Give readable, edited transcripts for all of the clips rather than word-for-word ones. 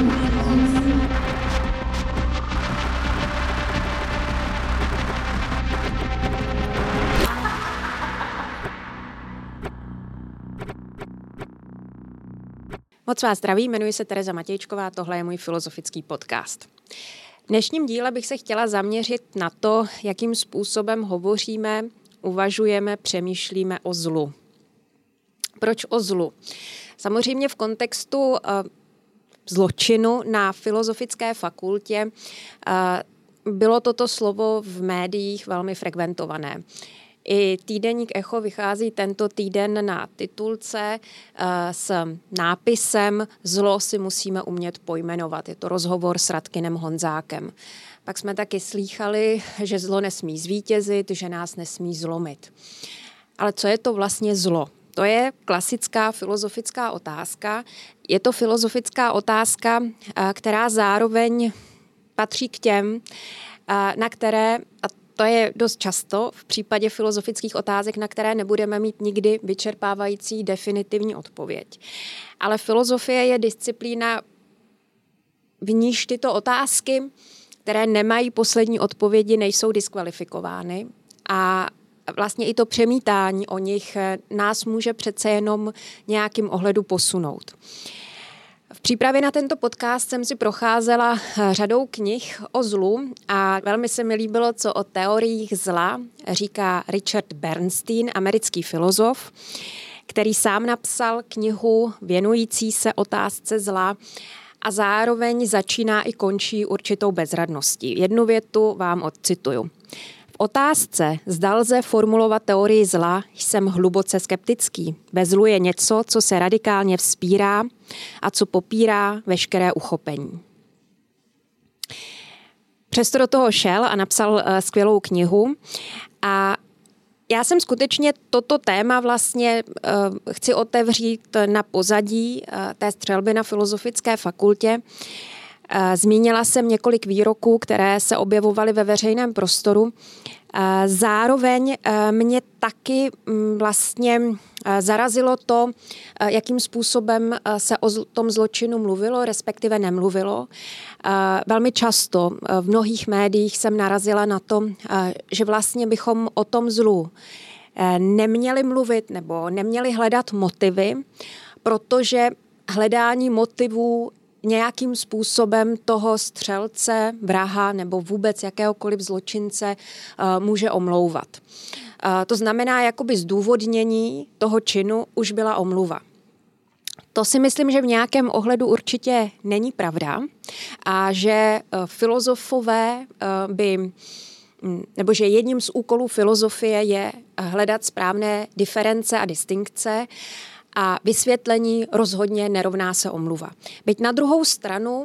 Moc vás zdravím, jmenuji se Tereza Matějčková, tohle je můj filozofický podcast. V dnešním díle bych se chtěla zaměřit na to, jakým způsobem hovoříme, uvažujeme, přemýšlíme o zlu. Proč o zlu? Samozřejmě v kontextu zločinu na Filozofické fakultě bylo toto slovo v médiích velmi frekventované. I týdeník Echo vychází tento týden na titulce s nápisem Zlo si musíme umět pojmenovat. Je to rozhovor s Radkynem Honzákem. Pak jsme taky slýchali, že zlo nesmí zvítězit, že nás nesmí zlomit. Ale co je to vlastně zlo? To je klasická filozofická otázka. Je to filozofická otázka, která zároveň patří k těm, na které, a to je dost často v případě filozofických otázek, na které nebudeme mít nikdy vyčerpávající definitivní odpověď. Ale filozofie je disciplína, v níž tyto otázky, které nemají poslední odpovědi, nejsou diskvalifikovány. A vlastně i to přemítání o nich nás může přece jenom nějakým ohledu posunout. V přípravě na tento podcast jsem si procházela řadou knih o zlu a velmi se mi líbilo, co o teoriích zla říká Richard Bernstein, americký filozof, který sám napsal knihu věnující se otázce zla a zároveň začíná i končí určitou bezradností. Jednu větu vám odcituju. V otázce, zda lze formulovat teorii zla, jsem hluboce skeptický. Ve zlu je něco, co se radikálně vzpírá a co popírá veškeré uchopení. Přesto do toho šel a napsal skvělou knihu a já jsem skutečně toto téma vlastně chci otevřít na pozadí té střelby na Filozofické fakultě. Zmínila jsem několik výroků, které se objevovaly ve veřejném prostoru. Zároveň mě taky vlastně zarazilo to, jakým způsobem se o tom zločinu mluvilo, respektive nemluvilo. Velmi často v mnohých médiích jsem narazila na to, že vlastně bychom o tom zlu neměli mluvit nebo neměli hledat motivy, protože hledání motivů nějakým způsobem toho střelce, vraha nebo vůbec jakéhokoliv zločince může omlouvat. To znamená, jakoby zdůvodnění toho činu už byla omluva. To si myslím, že v nějakém ohledu určitě není pravda a že filozofové nebo že jedním z úkolů filozofie je hledat správné diference a distinkce, a vysvětlení rozhodně nerovná se omluva. Byť na druhou stranu,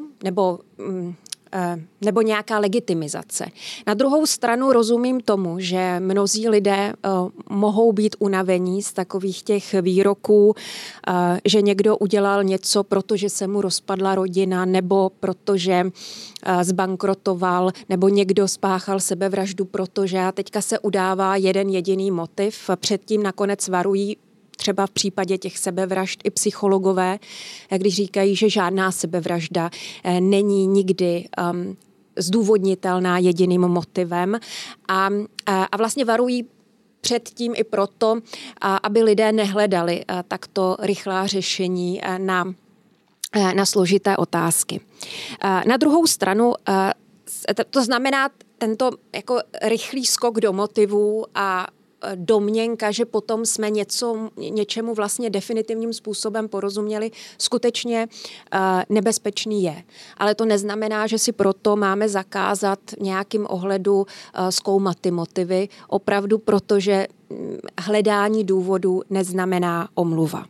nebo nějaká legitimizace. Na druhou stranu rozumím tomu, že mnozí lidé mohou být unavení z takových těch výroků, že někdo udělal něco, protože se mu rozpadla rodina, nebo protože zbankrotoval, nebo někdo spáchal sebevraždu, protože a teďka se udává jeden jediný motiv. Předtím nakonec varují třeba v případě těch sebevražd i psychologové, když říkají, že žádná sebevražda není nikdy zdůvodnitelná jediným motivem a vlastně varují předtím i proto, aby lidé nehledali takto rychlá řešení na složité otázky. Na druhou stranu, to znamená tento jako rychlý skok do motivů a domněnka, že potom jsme něčemu vlastně definitivním způsobem porozuměli, skutečně nebezpečný je. Ale to neznamená, že si proto máme zakázat v nějakým ohledu zkoumat ty motivy, opravdu protože hledání důvodu neznamená omluva.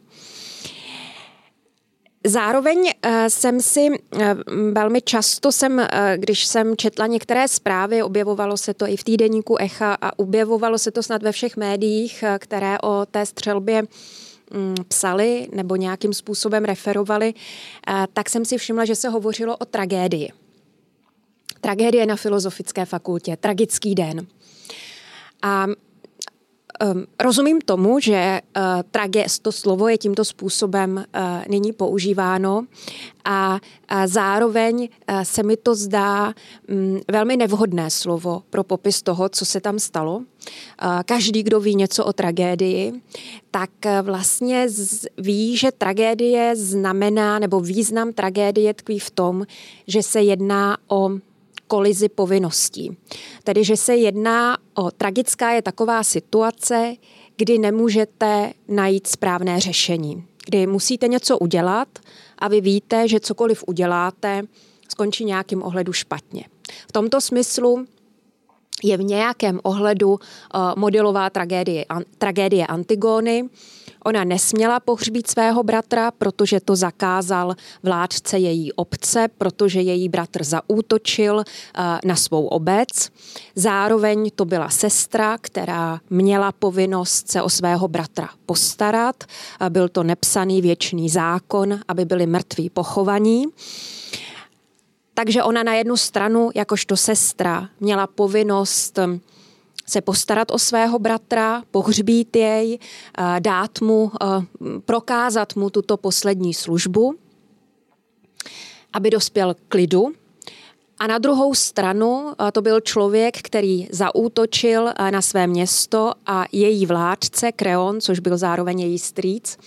Zároveň jsem si velmi často, když jsem četla některé zprávy, objevovalo se to i v týdeníku Echa a objevovalo se to snad ve všech médiích, které o té střelbě psali nebo nějakým způsobem referovali, tak jsem si všimla, že se hovořilo o tragédii. Tragédie na Filozofické fakultě, tragický den. A rozumím tomu, že to slovo je tímto způsobem nyní používáno a zároveň se mi to zdá velmi nevhodné slovo pro popis toho, co se tam stalo. Každý, kdo ví něco o tragédii, tak vlastně ví, že tragédie znamená, nebo význam tragédie tkví v tom, že se jedná o kolizi povinností. Tedy, že se jedná o tragická je taková situace, kdy nemůžete najít správné řešení. Kdy musíte něco udělat a vy víte, že cokoliv uděláte, skončí nějakým ohledu špatně. V tomto smyslu je v nějakém ohledu modelová tragédie Antigóny. Ona nesměla pohřbít svého bratra, protože to zakázal vládce její obce, protože její bratr zaútočil na svou obec. Zároveň to byla sestra, která měla povinnost se o svého bratra postarat. Byl to nepsaný věčný zákon, aby byli mrtví pochovaní. Takže ona na jednu stranu, jakožto sestra, měla povinnost se postarat o svého bratra, pohřbít jej, dát mu, prokázat mu tuto poslední službu, aby dospěl k klidu. A na druhou stranu to byl člověk, který zaútočil na své město a její vládce, Kreon, což byl zároveň její strýc,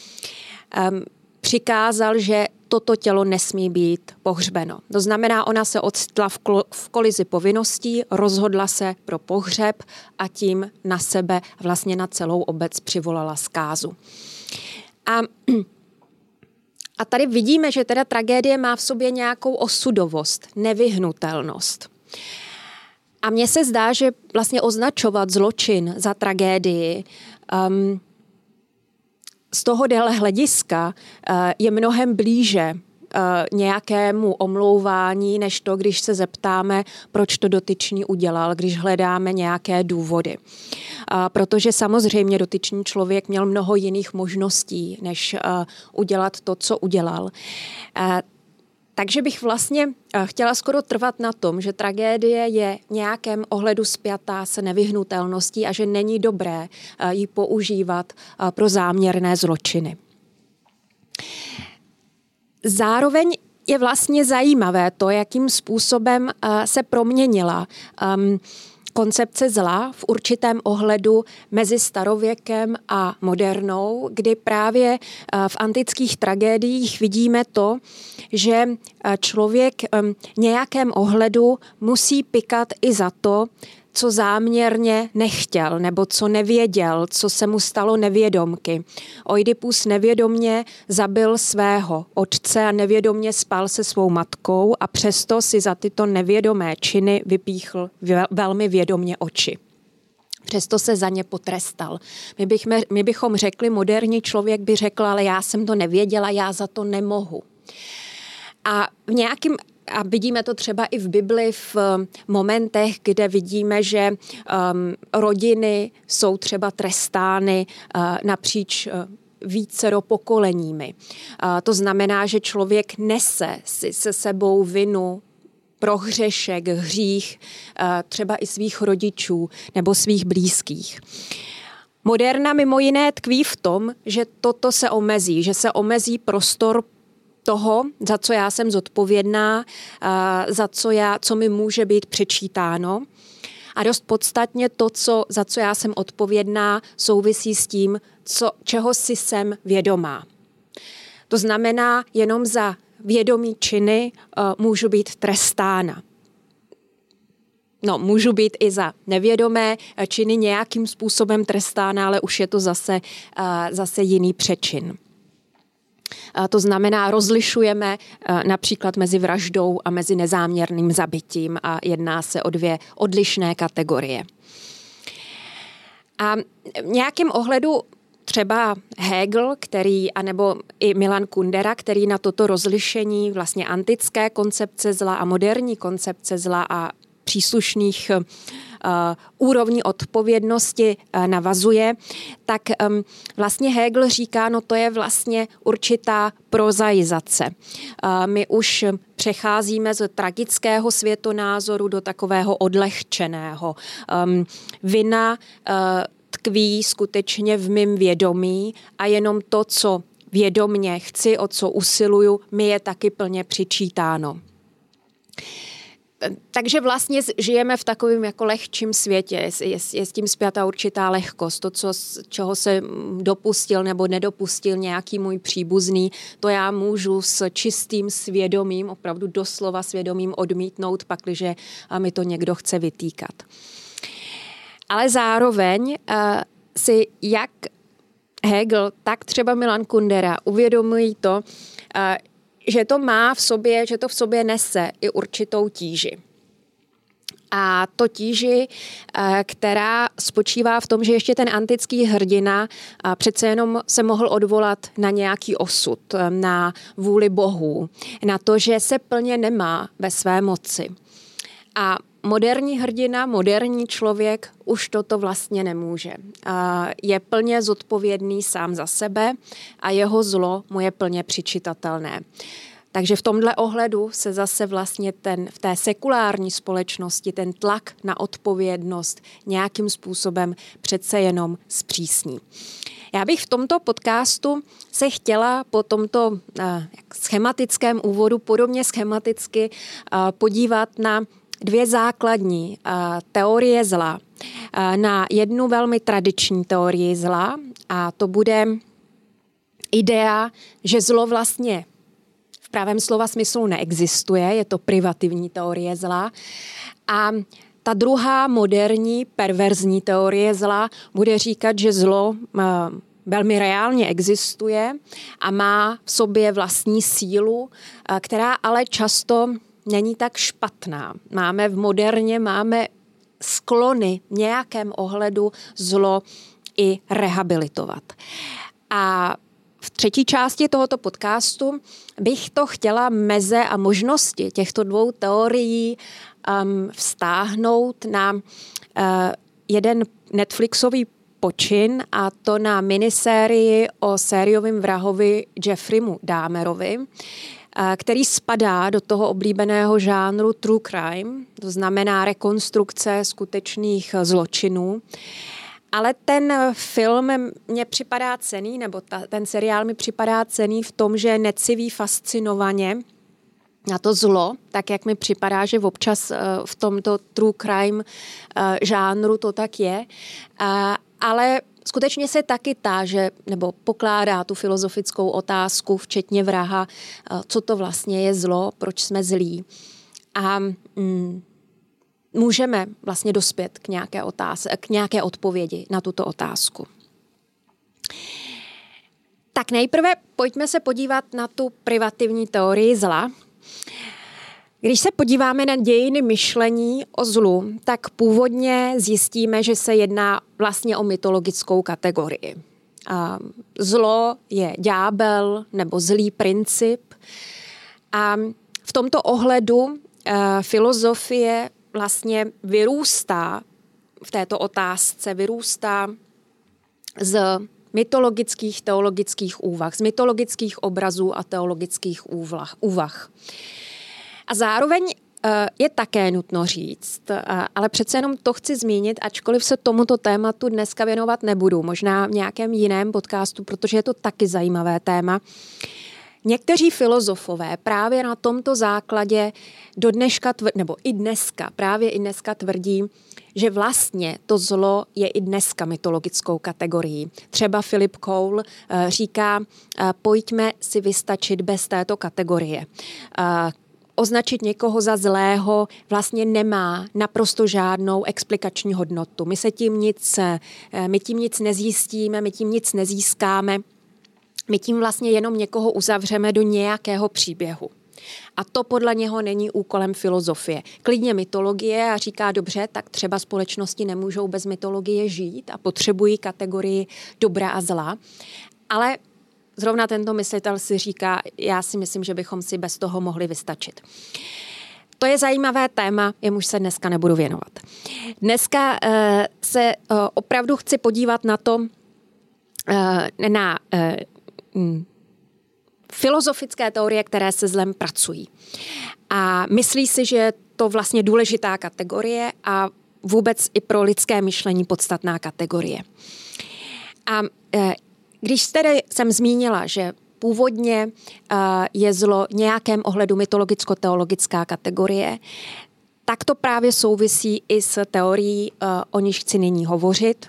přikázal, že toto tělo nesmí být pohřbeno. To znamená, ona se ocitla v kolizi povinností, rozhodla se pro pohřeb a tím na sebe, vlastně na celou obec přivolala zkázu. A tady vidíme, že teda tragédie má v sobě nějakou osudovost, nevyhnutelnost. A mně se zdá, že vlastně označovat zločin za tragédii z tohohle hlediska je mnohem blíže nějakému omlouvání, než to, když se zeptáme, proč to dotyčný udělal, když hledáme nějaké důvody. Protože samozřejmě dotyčný člověk měl mnoho jiných možností, než udělat to, co udělal. Takže bych vlastně chtěla skoro trvat na tom, že tragédie je v nějakém ohledu spjatá se nevyhnutelností a že není dobré ji používat pro záměrné zločiny. Zároveň je vlastně zajímavé to, jakým způsobem se proměnila koncepce zla v určitém ohledu mezi starověkem a modernou, kdy právě v antických tragédiích vidíme to, že člověk v nějakém ohledu musí pykat i za to, co záměrně nechtěl nebo co nevěděl, co se mu stalo nevědomky. Oidipus nevědomně zabil svého otce a nevědomně spal se svou matkou a přesto si za tyto nevědomé činy vypíchl velmi vědomě oči. Přesto se za ně potrestal. My bychom řekli, moderní člověk by řekl, ale já jsem to nevěděla, já za to nemohu. A vidíme to třeba i v Bibli v momentech, kde vidíme, že rodiny jsou třeba trestány napříč vícero pokoleními. To znamená, že člověk nese se sebou vinu pro hřešek, hřích třeba i svých rodičů nebo svých blízkých. Moderna mimo jiné tkví v tom, že toto se omezí, že se omezí prostor toho, za co já jsem zodpovědná, co mi může být přičítáno. A dost podstatně to, za co já jsem odpovědná, souvisí s tím, čeho si jsem vědomá. To znamená, jenom za vědomí činy můžu být trestána. Můžu být i za nevědomé činy nějakým způsobem trestána, ale už je to zase jiný přečin. To znamená, rozlišujeme například mezi vraždou a mezi nezáměrným zabitím a jedná se o dvě odlišné kategorie. A v nějakém ohledu třeba Hegel, anebo i Milan Kundera, který na toto rozlišení vlastně antické koncepce zla a moderní koncepce zla a příslušných úrovní odpovědnosti navazuje, tak vlastně Hegel říká, to je vlastně určitá prozaizace. My už přecházíme z tragického světonázoru do takového odlehčeného. Vina tkví skutečně v mém vědomí a jenom to, co vědomně chci, o co usiluju, mi je taky plně přičítáno. Takže vlastně žijeme v takovém jako lehčím světě, je s tím spjatá určitá lehkost. To, čeho se dopustil nebo nedopustil nějaký můj příbuzný, to já můžu s čistým svědomím, opravdu doslova svědomím odmítnout, pakliže mi to někdo chce vytýkat. Ale zároveň si jak Hegel, tak třeba Milan Kundera uvědomují to, že to má v sobě, že to v sobě nese i určitou tíži. A to tíži, která spočívá v tom, že ještě ten antický hrdina přece jenom se mohl odvolat na nějaký osud, na vůli bohů, na to, že se plně nemá ve své moci. A moderní hrdina, moderní člověk už toto vlastně nemůže. Je plně zodpovědný sám za sebe a jeho zlo mu je plně přičitatelné. Takže v tomhle ohledu se zase vlastně v té sekulární společnosti ten tlak na odpovědnost nějakým způsobem přece jenom zpřísní. Já bych v tomto podcastu se chtěla po tomto schematickém úvodu podobně schematicky podívat na dvě základní teorie zla. Na jednu velmi tradiční teorii zla a to bude idea, že zlo vlastně v pravém slova smyslu neexistuje, je to privativní teorie zla. A ta druhá moderní perverzní teorie zla bude říkat, že zlo velmi reálně existuje a má v sobě vlastní sílu, která ale často není tak špatná. Máme sklony v nějakém ohledu zlo i rehabilitovat. A v třetí části tohoto podcastu bych to chtěla meze a možnosti těchto dvou teorií vztáhnout na jeden Netflixový počin, a to na minisérii o sériovém vrahovi Jeffreymu Dahmerovi, který spadá do toho oblíbeného žánru true crime, to znamená rekonstrukce skutečných zločinů. Ale ten film mně připadá cenný, nebo ten seriál mi připadá cenný v tom, že neciví fascinovaně na to zlo, tak jak mi připadá, že občas v tomto true crime žánru to tak je. Ale skutečně se taky táže, nebo pokládá tu filozofickou otázku, včetně vraha, co to vlastně je zlo, proč jsme zlí. A můžeme vlastně dospět k nějaké odpovědi na tuto otázku. Tak nejprve pojďme se podívat na tu privativní teorii zla. Když se podíváme na dějiny myšlení o zlu, tak původně zjistíme, že se jedná vlastně o mytologickou kategorii. Zlo je ďábel nebo zlý princip. A v tomto ohledu filozofie vlastně vyrůstá v této otázce, vyrůstá z mytologických teologických úvah, z mytologických obrazů a teologických úvah. A zároveň je také nutno říct, ale přece jenom to chci zmínit, ačkoliv se tomuto tématu dneska věnovat nebudu, možná v nějakém jiném podcastu, protože je to taky zajímavé téma. Někteří filozofové právě na tomto základě do dneška, nebo i dneska tvrdí, že vlastně to zlo je i dneska mytologickou kategorií. Třeba Philip Cole říká, pojďme si vystačit bez této kategorie. Označit někoho za zlého vlastně nemá naprosto žádnou explikační hodnotu. My tím nic nezjistíme, my tím nic nezískáme. My tím vlastně jenom někoho uzavřeme do nějakého příběhu. A to podle něho není úkolem filozofie. Klidně mytologie a říká, dobře, tak třeba společnosti nemůžou bez mytologie žít a potřebují kategorii dobra a zla. Ale zrovna tento myslitel si říká, já si myslím, že bychom si bez toho mohli vystačit. To je zajímavé téma, jemuž se dneska nebudu věnovat. Dneska se opravdu chci podívat na to, na filozofické teorie, které se zlem pracují. A myslí si, že je to vlastně důležitá kategorie a vůbec i pro lidské myšlení podstatná kategorie. A když tedy jsem zmínila, že původně je zlo v nějakém ohledu mytologicko-teologická kategorie, tak to právě souvisí i s teorií, o níž chci nyní hovořit.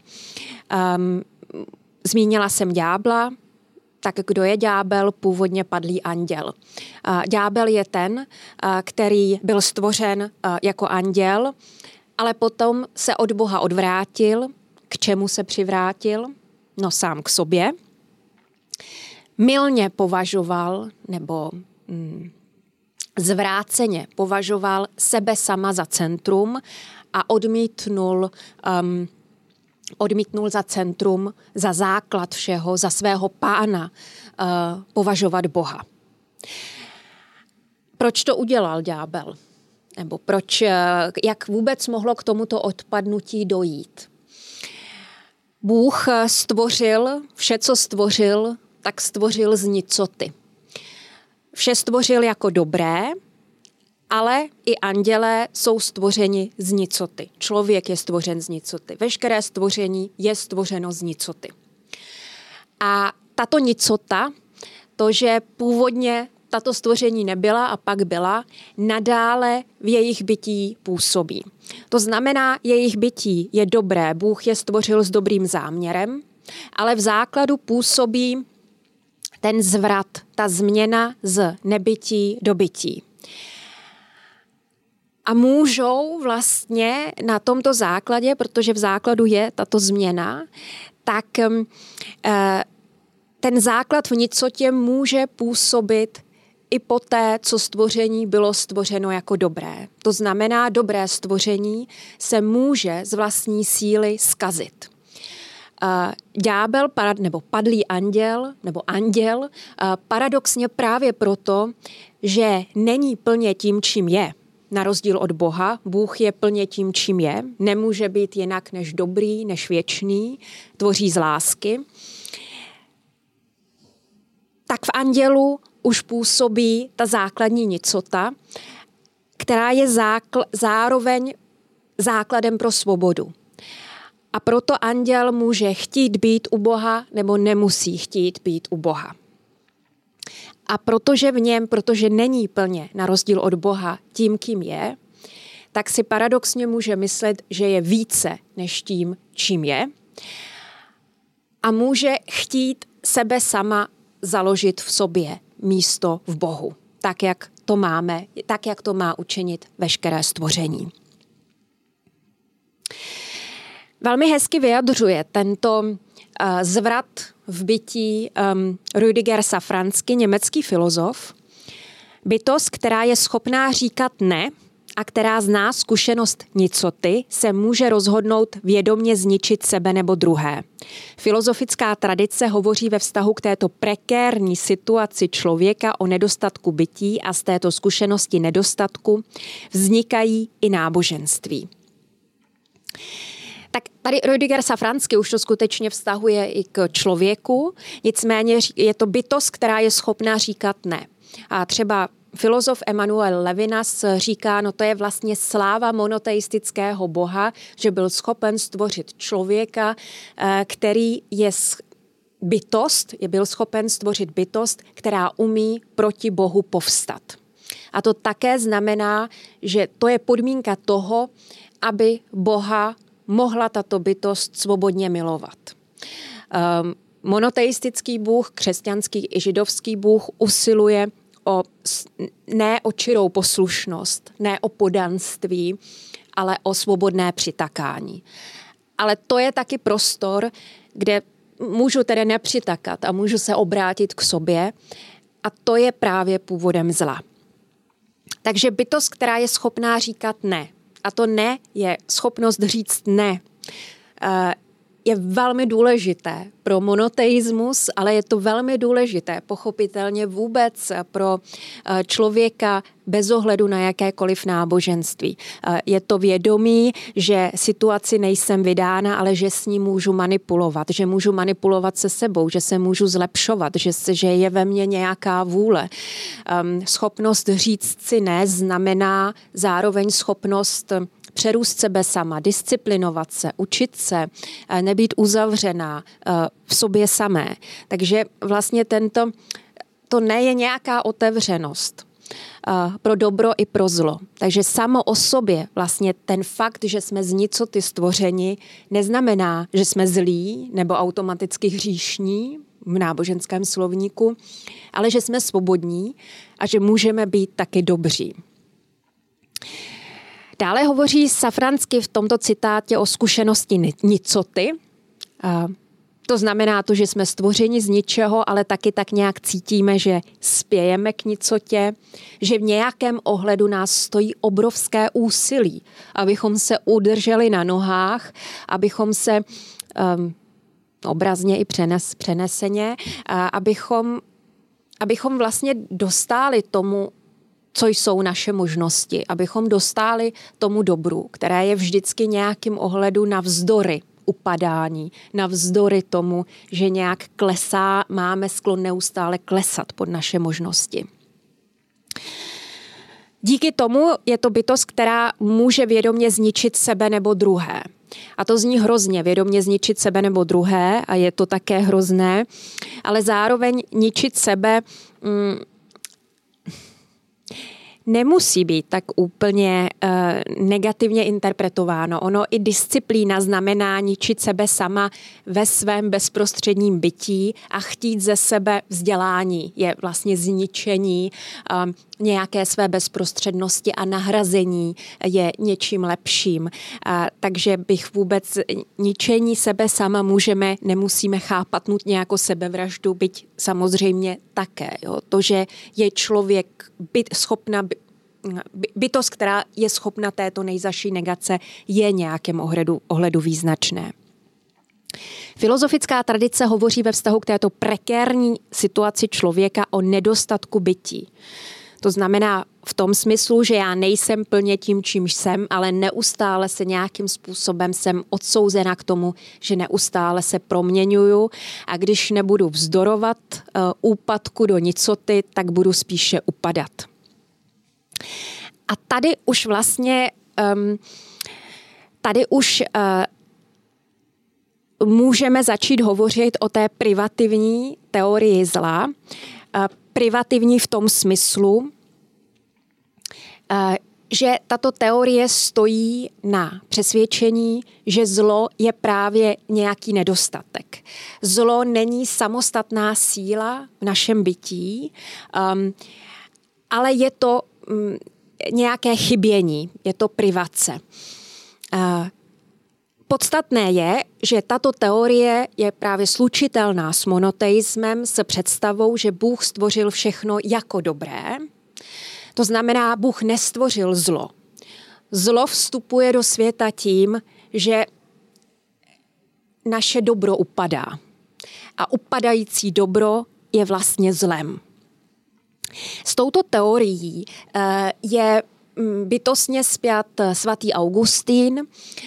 Zmínila jsem ďábla, tak kdo je ďábel? Původně padlý anděl. Ďábel je ten, který byl stvořen jako anděl, ale potom se od Boha odvrátil. K čemu se přivrátil? No sám k sobě. Mylně považoval, nebo zvráceně považoval sebe sama za centrum a odmítnul za centrum, za základ všeho, za svého pána považovat Boha. Proč to udělal ďábel? Nebo jak vůbec mohlo k tomuto odpadnutí dojít? Bůh stvořil, vše, co stvořil, tak stvořil z nicoty. Vše stvořil jako dobré, ale i andělé jsou stvořeni z nicoty. Člověk je stvořen z nicoty. Veškeré stvoření je stvořeno z nicoty. A tato nicota, to, že původně tato stvoření nebyla a pak byla, nadále v jejich bytí působí. To znamená, jejich bytí je dobré, Bůh je stvořil s dobrým záměrem, ale v základu působí ten zvrat, ta změna z nebytí do bytí. A můžou vlastně na tomto základě, protože v základu je tato změna, tak ten základ v nicotě může působit i poté, co stvoření bylo stvořeno jako dobré. To znamená, dobré stvoření se může z vlastní síly zkazit. Ďábel, nebo padlý anděl, nebo anděl, paradoxně právě proto, že není plně tím, čím je. Na rozdíl od Boha, Bůh je plně tím, čím je. Nemůže být jinak než dobrý, než věčný, tvoří z lásky. Tak v andělu už působí ta základní nicota, která je zároveň základem pro svobodu. A proto anděl může chtít být u Boha nebo nemusí chtít být u Boha. A protože není plně, na rozdíl od Boha, tím, kým je, tak si paradoxně může myslet, že je více než tím, čím je. A může chtít sebe sama založit v sobě místo v Bohu, tak jak to má učinit veškeré stvoření. Velmi hezky vyjadřuje tento zvrat v bytí Rüdiger Safranski, německý filozof. Bytost, která je schopná říkat ne a která zná zkušenost nicoty, se může rozhodnout vědomě zničit sebe nebo druhé. Filozofická tradice hovoří ve vztahu k této prekérní situaci člověka o nedostatku bytí a z této zkušenosti nedostatku vznikají i náboženství. Tak tady Rüdiger Safranski už to skutečně vztahuje i k člověku, nicméně je to bytost, která je schopná říkat ne. A třeba filozof Emanuel Levinas říká, no to je vlastně sláva monoteistického Boha, že byl schopen stvořit člověka, který byl schopen stvořit bytost, která umí proti Bohu povstat. A to také znamená, že to je podmínka toho, aby Boha mohla tato bytost svobodně milovat. Monoteistický Bůh, křesťanský i židovský Bůh usiluje ne o čirou poslušnost, ne o podanství, ale o svobodné přitakání. Ale to je taky prostor, kde můžu tedy nepřitakat a můžu se obrátit k sobě a to je právě původem zla. Takže bytost, která je schopná říkat ne, a to ne je schopnost říct ne, je velmi důležité pro monoteismus, ale je to velmi důležité pochopitelně vůbec pro člověka bez ohledu na jakékoliv náboženství. Je to vědomí, že situaci nejsem vydána, ale že s ní můžu manipulovat, že můžu manipulovat se sebou, že se můžu zlepšovat, že je ve mně nějaká vůle. Schopnost říct si ne znamená zároveň schopnost přerůst sebe sama, disciplinovat se, učit se, nebýt uzavřená v sobě samé. Takže vlastně to ne je nějaká otevřenost pro dobro i pro zlo. Takže samo o sobě vlastně ten fakt, že jsme z nicoty stvořeni, neznamená, že jsme zlí nebo automaticky hříšní v náboženském slovníku, ale že jsme svobodní a že můžeme být taky dobří. Dále hovoří Safransky v tomto citátě o zkušenosti nicoty. To znamená to, že jsme stvořeni z ničeho, ale taky tak nějak cítíme, že spějeme k nicotě, že v nějakém ohledu nás stojí obrovské úsilí, abychom se udrželi na nohách, abychom se obrazně i přeneseně, abychom vlastně dostáli tomu, co jsou naše možnosti, abychom dostáli tomu dobru, které je vždycky nějakým ohledu navzdory upadání, navzdory tomu, že nějak klesá, máme sklon neustále klesat pod naše možnosti. Díky tomu je to bytost, která může vědomě zničit sebe nebo druhé. A to zní hrozně, vědomě zničit sebe nebo druhé, a je to také hrozné, ale zároveň ničit sebe nemusí být tak úplně negativně interpretováno. Ono i disciplína znamená ničit sebe sama ve svém bezprostředním bytí a chtít ze sebe vzdělání. Je vlastně zničení nějaké své bezprostřednosti a nahrazení je něčím lepším. Takže bych vůbec ničení sebe sama nemusíme chápat nutně jako sebevraždu, byť samozřejmě také. Jo. To, že je člověk bytost, která je schopna této nejzaší negace, je nějakém ohledu význačné. Filozofická tradice hovoří ve vztahu k této prekérní situaci člověka o nedostatku bytí. To znamená v tom smyslu, že já nejsem plně tím, čím jsem, ale neustále se nějakým způsobem jsem odsouzena k tomu, že neustále se proměňuju a když nebudu vzdorovat úpadku do nicoty, tak budu spíše upadat. A tady už vlastně můžeme začít hovořit o té privativní teorii zla. Privativní v tom smyslu, že tato teorie stojí na přesvědčení, že zlo je právě nějaký nedostatek. Zlo není samostatná síla v našem bytí, ale je to nějaké chybění, je to privace. Podstatné je, že tato teorie je právě slučitelná s monoteismem, s představou, že Bůh stvořil všechno jako dobré. To znamená, Bůh nestvořil zlo. Zlo vstupuje do světa tím, že naše dobro upadá. A upadající dobro je vlastně zlem. S touto teorií je bytostně spjat svatý Augustín,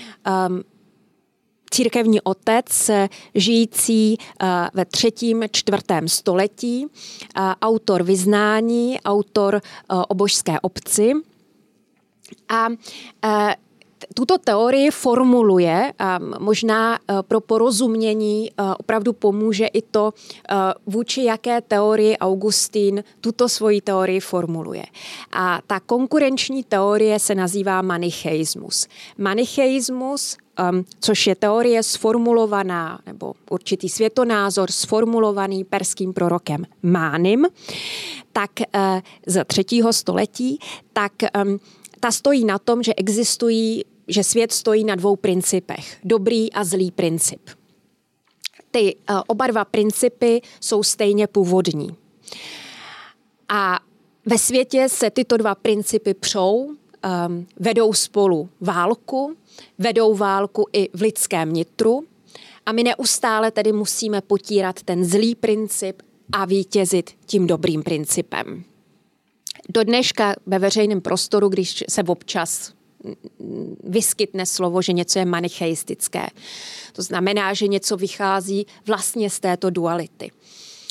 církevní otec, žijící ve 3. 4. století, autor vyznání, autor o božské obci. A tuto teorii formuluje, a možná pro porozumění opravdu pomůže i to, vůči jaké teorii Augustín tuto svoji teorii formuluje. A ta konkurenční teorie se nazývá manicheismus. Manicheismus, což je teorie sformulovaná, nebo určitý světonázor sformulovaný perským prorokem Mánim, tak z 3. století, tak ta stojí na tom, že svět stojí na 2 principech. Dobrý a zlý princip. Ty oba 2 principy jsou stejně původní. A ve světě se tyto 2 principy přou, vedou spolu válku, vedou válku i v lidském nitru a my neustále tedy musíme potírat ten zlý princip a vítězit tím dobrým principem. Do dneška ve veřejném prostoru, když se občas vyskytne slovo, že něco je manicheistické. To znamená, že něco vychází vlastně z této duality.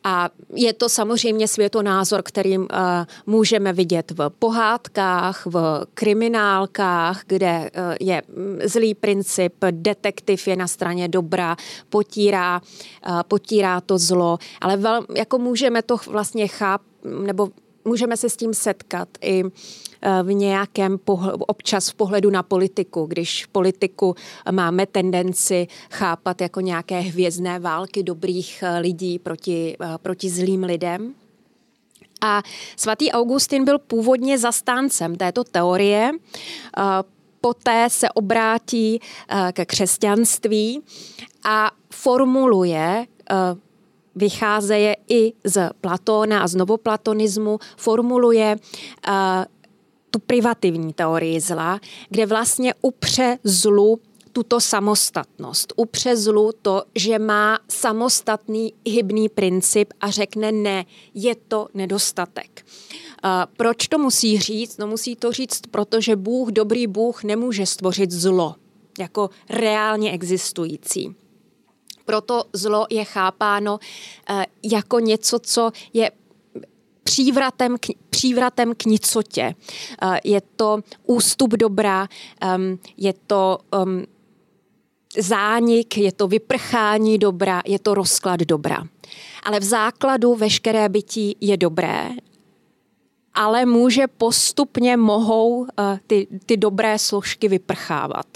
A je to samozřejmě světonázor, kterým můžeme vidět v pohádkách, v kriminálkách, kde je zlý princip, detektiv je na straně dobra, potírá to zlo, ale jako můžeme to vlastně nebo můžeme se s tím setkat i v nějakém občas v pohledu na politiku, když politiku máme tendenci chápat jako nějaké hvězdné války dobrých lidí proti zlým lidem. A svatý Augustin byl původně zastáncem této teorie, poté se obrátí ke křesťanství a formuluje vycházeje i z Platóna a z novoplatonismu, formuluje tu privativní teorii zla, kde vlastně upře zlu tuto samostatnost. Upře zlu to, že má samostatný hybný princip a řekne ne, je to nedostatek. Proč to musí říct? No musí to říct, protože Bůh, dobrý Bůh, nemůže stvořit zlo jako reálně existující. Proto zlo je chápáno jako něco, co je přívratem k nicotě. Je to ústup dobra, je to zánik, je to vyprchání dobra, je to rozklad dobra. Ale v základu veškeré bytí je dobré, ale mohou ty dobré složky vyprchávat.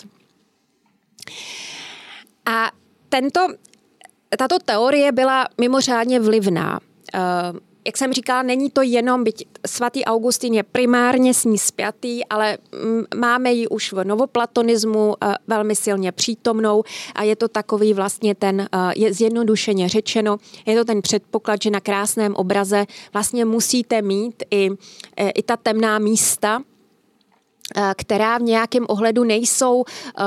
A tato teorie byla mimořádně vlivná. Jak jsem říkala, není to jenom, byť svatý Augustin je primárně s ní spjatý, ale máme ji už v novoplatonismu velmi silně přítomnou a je to takový vlastně je zjednodušeně řečeno, je to ten předpoklad, že na krásném obraze vlastně musíte mít i ta temná místa, která v nějakém ohledu nejsou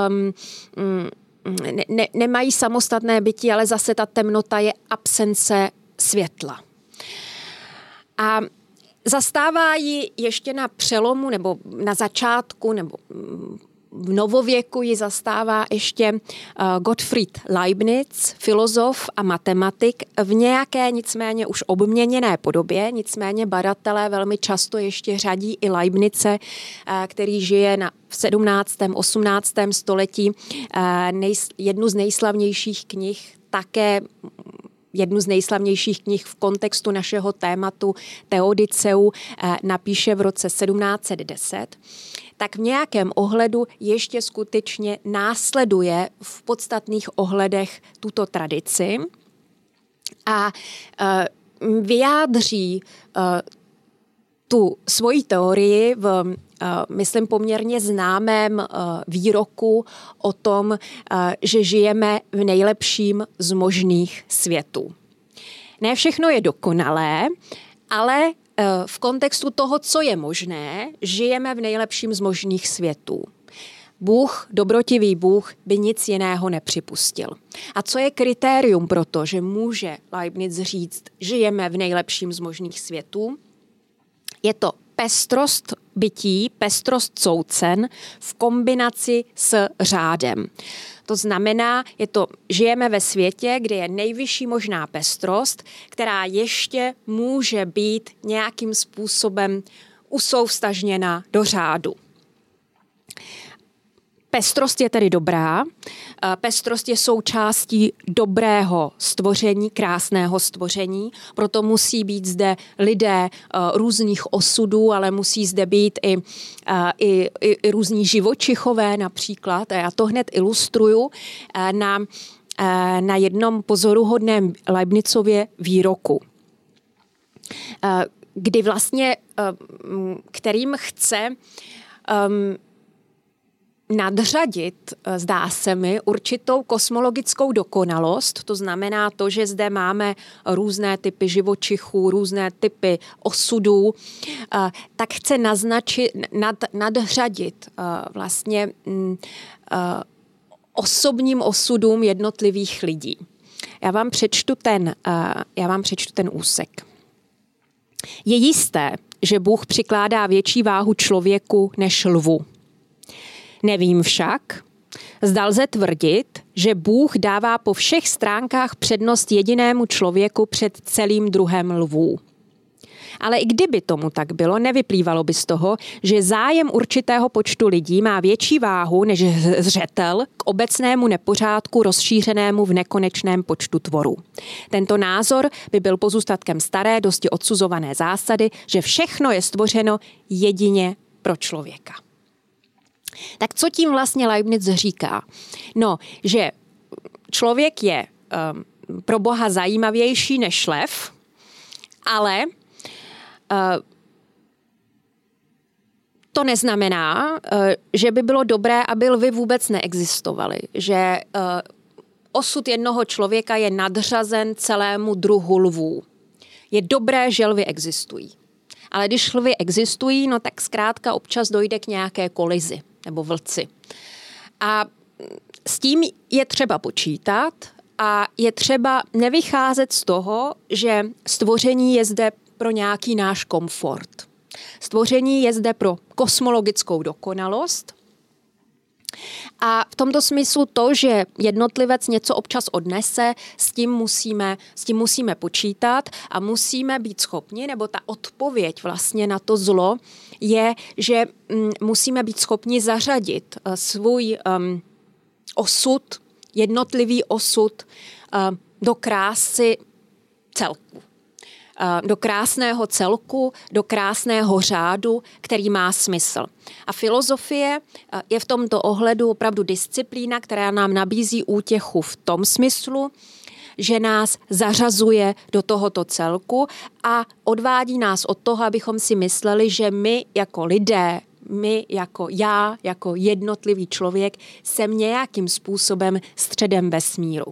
nemají samostatné bytí, ale zase ta temnota je absence světla. A zastává ji ještě na přelomu nebo na začátku nebo v novověku ji zastává ještě Gottfried Leibniz, filozof a matematik v nějaké nicméně už obměněné podobě, nicméně badatelé velmi často ještě řadí i Leibnize, který žije v 17. 18. století, jednu z nejslavnějších knih, také jednu z nejslavnějších knih v kontextu našeho tématu Teodiceu napíše v roce 1710, tak v nějakém ohledu ještě skutečně následuje v podstatných ohledech tuto tradici a vyjádří tu svoji teorii v, myslím, poměrně známém výroku o tom, že žijeme v nejlepším z možných světů. Ne všechno je dokonalé, ale v kontextu toho, co je možné, žijeme v nejlepším z možných světů. Bůh, dobrotivý Bůh, by nic jiného nepřipustil. A co je kritérium pro to, že může Leibniz říct, žijeme v nejlepším z možných světů? Je to pestrost bytí, pestrost soucen v kombinaci s řádem. To znamená, žijeme ve světě, kde je nejvyšší možná pestrost, která ještě může být nějakým způsobem usouvztažněna do řádu. Pestrost je tedy dobrá, pestrost je součástí dobrého stvoření, krásného stvoření, proto musí být zde lidé různých osudů, ale musí zde být i různí živočichové například. A já to hned ilustruju na jednom pozoruhodném Leibnizově výroku, kdy vlastně, kterým chce nadřadit, zdá se mi, určitou kosmologickou dokonalost, to znamená to, že zde máme různé typy živočichů, různé typy osudů, tak chce nadřadit vlastně osobním osudům jednotlivých lidí. Já vám přečtu ten úsek. Je jisté, že Bůh přikládá větší váhu člověku než lvu. Nevím však, Zda lze tvrdit, že Bůh dává po všech stránkách přednost jedinému člověku před celým druhem lvů. Ale i kdyby tomu tak bylo, nevyplývalo by z toho, že zájem určitého počtu lidí má větší váhu než zřetel k obecnému nepořádku rozšířenému v nekonečném počtu tvorů. Tento názor by byl pozůstatkem staré, dosti odsuzované zásady, že všechno je stvořeno jedině pro člověka. Tak co tím vlastně Leibniz říká? No, že člověk je pro Boha zajímavější než lev, ale to neznamená, že by bylo dobré, aby lvy vůbec neexistovaly. Že osud jednoho člověka je nadřazen celému druhu lvů. Je dobré, že lvy existují. Ale když lvy existují, no tak zkrátka občas dojde k nějaké kolizi nebo vlci. A s tím je třeba počítat a je třeba nevycházet z toho, že stvoření je zde pro nějaký náš komfort. Stvoření je zde pro kosmologickou dokonalost a v tomto smyslu to, že jednotlivec něco občas odnese, s tím musíme počítat a musíme být schopni, nebo ta odpověď vlastně na to zlo je, že musíme být schopni zařadit svůj osud, jednotlivý osud do krásy celku. Do krásného celku, do krásného řádu, který má smysl. A filozofie je v tomto ohledu opravdu disciplína, která nám nabízí útěchu v tom smyslu, že nás zařazuje do tohoto celku a odvádí nás od toho, abychom si mysleli, že my jako lidé, my jako já, jako jednotlivý člověk, jsem nějakým způsobem středem vesmíru.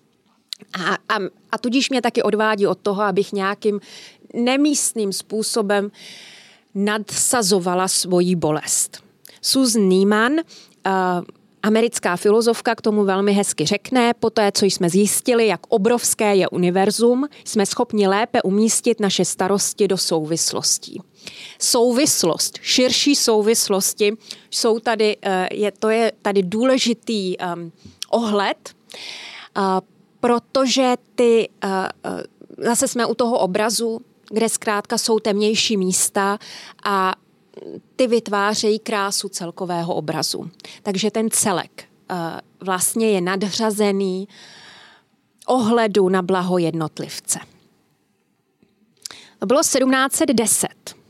A tudíž mě taky odvádí od toho, abych nějakým nemístným způsobem nadsazovala svoji bolest. Susan Neiman, americká filozofka, k tomu velmi hezky řekne, poté, co jsme zjistili, jak obrovské je univerzum, jsme schopni lépe umístit naše starosti do souvislostí. Souvislost, širší souvislosti jsou tady, to je tady důležitý ohled, protože zase jsme u toho obrazu, kde zkrátka jsou temnější místa a ty vytvářejí krásu celkového obrazu. Takže ten celek vlastně je nadřazený ohledu na blaho jednotlivce. To bylo 1710.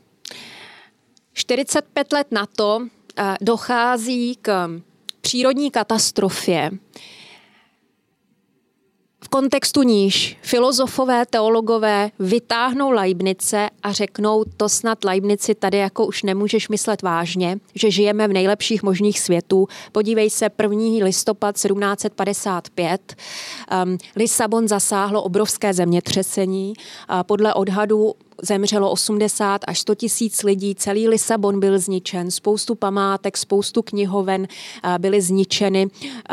45 let na to dochází k přírodní katastrofě, v kontextu níž filozofové, teologové vytáhnou Leibnize a řeknou, to snad Leibnizi tady jako už nemůžeš myslet vážně, že žijeme v nejlepších možných světů. Podívej se, 1. listopad 1755. Lisabon zasáhlo obrovské zemětřesení. Podle odhadů zemřelo 80 až 100 tisíc lidí, celý Lisabon byl zničen, spoustu památek, spoustu knihoven byly zničeny.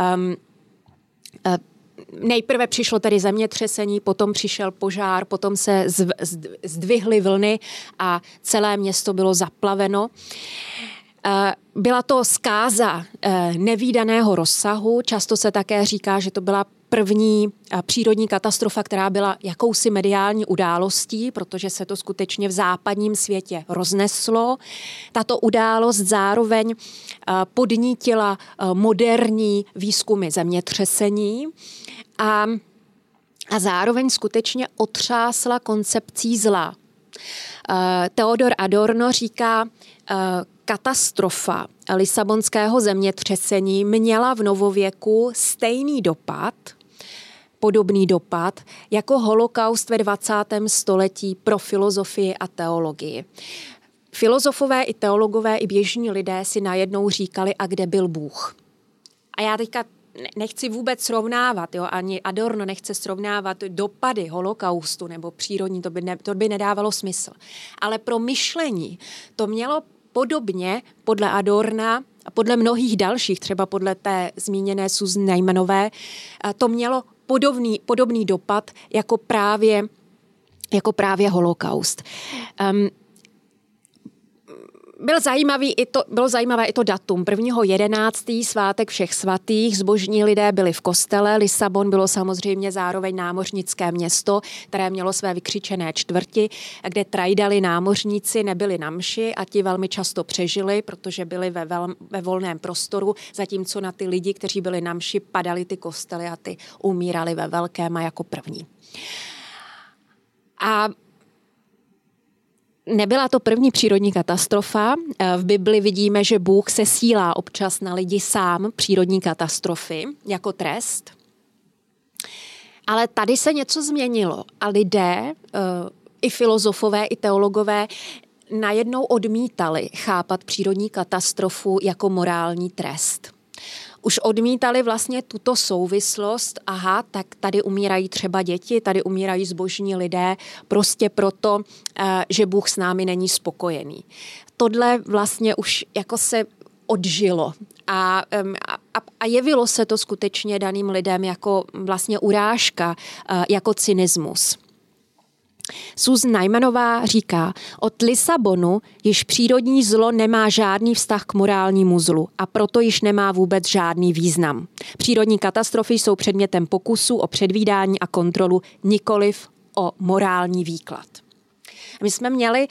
Nejprve přišlo tedy zemětřesení, potom přišel požár, potom se zdvihly vlny a celé město bylo zaplaveno. Byla to zkáza nevídaného rozsahu, často se také říká, že to byla první přírodní katastrofa, která byla jakousi mediální událostí, protože se to skutečně v západním světě rozneslo. Tato událost zároveň podnítila moderní výzkumy zemětřesení a zároveň skutečně otřásla koncepcí zla. Theodor Adorno říká, katastrofa lisabonského zemětřesení měla v novověku stejný dopad, podobný dopad, jako holokaust ve 20. století pro filozofii a teologii. Filozofové i teologové i běžní lidé si najednou říkali, a kde byl Bůh? A já teďka nechci vůbec srovnávat, jo, ani Adorno nechce srovnávat dopady holokaustu nebo přírodní, to by nedávalo smysl. Ale pro myšlení to mělo podobně podle Adorna a podle mnohých dalších, třeba podle té zmíněné Susan Neimanové, to mělo podobný dopad jako právě holokaust. Bylo zajímavé i to datum. 1.11. svátek všech svatých, zbožní lidé byli v kostele, Lisabon bylo samozřejmě zároveň námořnické město, které mělo své vykřičené čtvrti, kde trajdali námořníci, nebyli na mši a ti velmi často přežili, protože byli ve volném prostoru, zatímco na ty lidi, kteří byli na mši, padaly ty kostely a ty umírali ve velkém a jako první. A nebyla to první přírodní katastrofa. V Bibli vidíme, že Bůh sesílá občas na lidi sám přírodní katastrofy jako trest. Ale tady se něco změnilo a lidé, i filozofové, i teologové, najednou odmítali chápat přírodní katastrofu jako morální trest. Už odmítali vlastně tuto souvislost, tak tady umírají třeba děti, tady umírají zbožní lidé, prostě proto, že Bůh s námi není spokojený. Tohle vlastně už jako se odžilo a jevilo se to skutečně daným lidem jako vlastně urážka, jako cynismus. Susan Neimanová říká, od Lisabonu již přírodní zlo nemá žádný vztah k morálnímu zlu a proto již nemá vůbec žádný význam. Přírodní katastrofy jsou předmětem pokusu o předvídání a kontrolu, nikoliv o morální výklad. My jsme měli,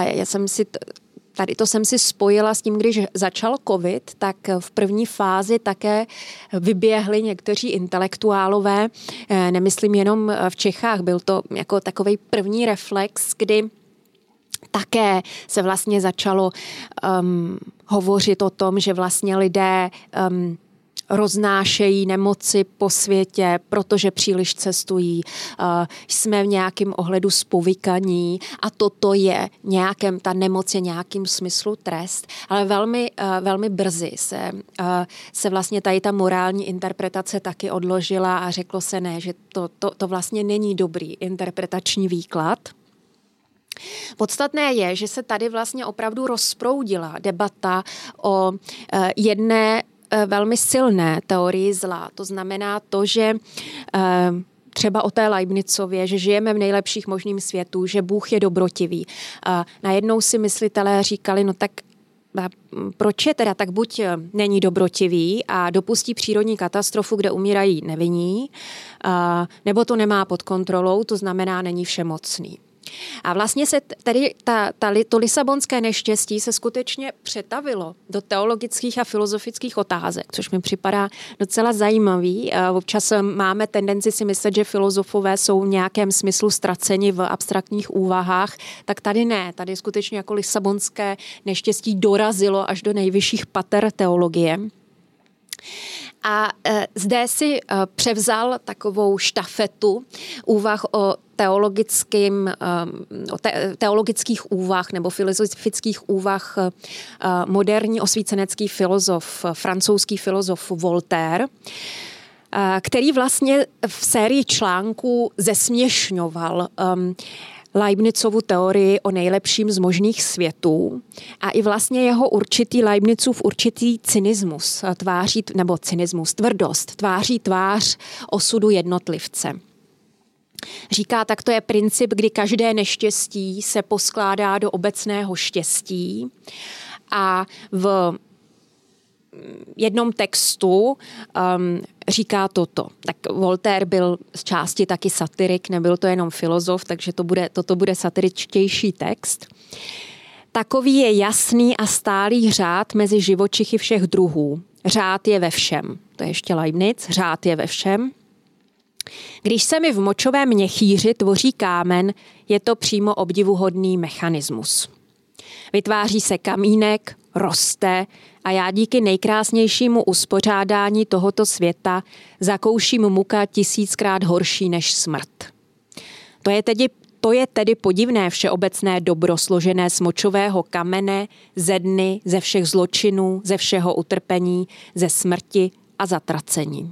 to jsem si spojila s tím, když začal covid, tak v první fázi také vyběhli někteří intelektuálové, nemyslím jenom v Čechách, byl to jako takovej první reflex, kdy také se vlastně začalo hovořit o tom, že vlastně lidé roznášejí nemoci po světě, protože příliš cestují, jsme v nějakém ohledu zpovykaní a toto je ta nemoc je nějakým smyslu trest, ale velmi brzy se vlastně tady ta morální interpretace taky odložila a řeklo se ne, že to vlastně není dobrý interpretační výklad. Podstatné je, že se tady vlastně opravdu rozproudila debata o jedné velmi silné teorii zla. To znamená to, že třeba o té Leibnizově, že žijeme v nejlepších možným světu, že Bůh je dobrotivý. Najednou si myslitelé říkali, no tak proč je teda, tak buď není dobrotivý a dopustí přírodní katastrofu, kde umírají nevinní, nebo to nemá pod kontrolou, to znamená není všemocný. A vlastně se tedy to lisabonské neštěstí se skutečně přetavilo do teologických a filozofických otázek, což mi připadá docela zajímavý. Občas máme tendenci si myslet, že filozofové jsou v nějakém smyslu ztraceni v abstraktních úvahách, tak tady ne. Tady skutečně jako lisabonské neštěstí dorazilo až do nejvyšších pater teologie. A zde si převzal takovou štafetu úvah o teologických úvah nebo filozofických úvah moderní osvícenecký filozof, francouzský filozof Voltaire, který vlastně v sérii článků zesměšňoval Leibnizovu teorii o nejlepším z možných světů a i vlastně jeho Leibnizův určitý cynismus, tvrdost, tváří tvář osudu jednotlivce. Říká, tak to je princip, kdy každé neštěstí se poskládá do obecného štěstí a v jednom textu říká toto. Tak Voltaire byl z části taky satirik, nebyl to jenom filozof, takže toto bude satiričtější text. Takový je jasný a stálý řád mezi živočichy všech druhů. Řád je ve všem. To je ještě Leibniz. Řád je ve všem. Když se mi v močovém měchýři tvoří kámen, je to přímo obdivuhodný mechanismus. Vytváří se kamínek, roste a já díky nejkrásnějšímu uspořádání tohoto světa zakouším muka 1000krát horší než smrt. To je tedy podivné všeobecné dobro složené z močového kamene, ze dny, ze všech zločinů, ze všeho utrpení, ze smrti a zatracení.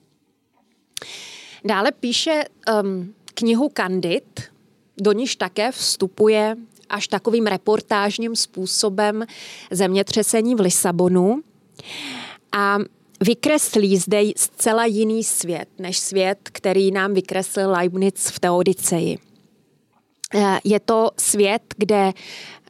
Dále píše knihu Candide, do níž také vstupuje až takovým reportážním způsobem zemětřesení v Lisabonu a vykreslí zde zcela jiný svět, než svět, který nám vykreslil Leibniz v Teodicei. Je to svět, kde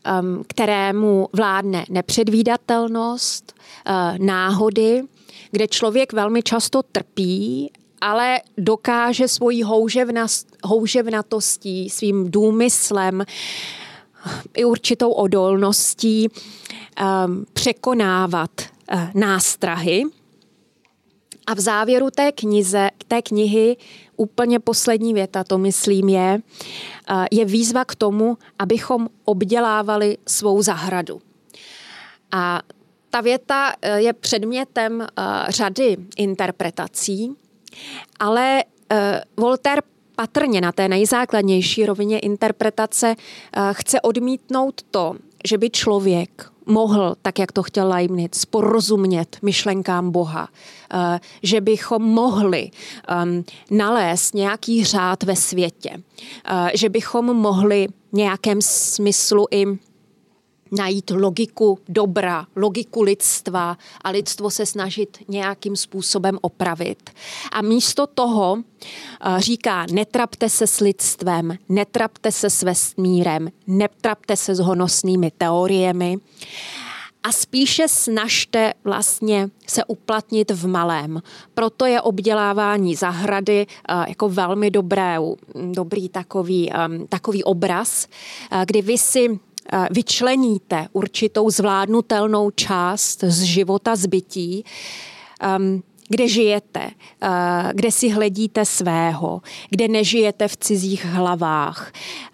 kterému vládne nepředvídatelnost, náhody, kde člověk velmi často trpí, ale dokáže svojí houževnatostí, svým důmyslem i určitou odolností překonávat nástrahy. A v závěru té knihy úplně poslední věta, to myslím, je výzva k tomu, abychom obdělávali svou zahradu. A ta věta je předmětem řady interpretací, ale Voltaire patrně na té nejzákladnější rovině interpretace chce odmítnout to, že by člověk mohl, tak jak to chtěl Leibniz, porozumět myšlenkám Boha, že bychom mohli nalézt nějaký řád ve světě, že bychom mohli v nějakém smyslu i najít logiku dobra, logiku lidstva a lidstvo se snažit nějakým způsobem opravit. A místo toho říká, netrapte se s lidstvem, netrapte se s vesmírem, netrapte se s honosnými teoriemi a spíše snažte vlastně se uplatnit v malém. Proto je obdělávání zahrady jako velmi dobrý takový obraz, kdy vy si vyčleníte určitou zvládnutelnou část z života, z bytí, kde žijete, kde si hledíte svého, kde nežijete v cizích hlavách,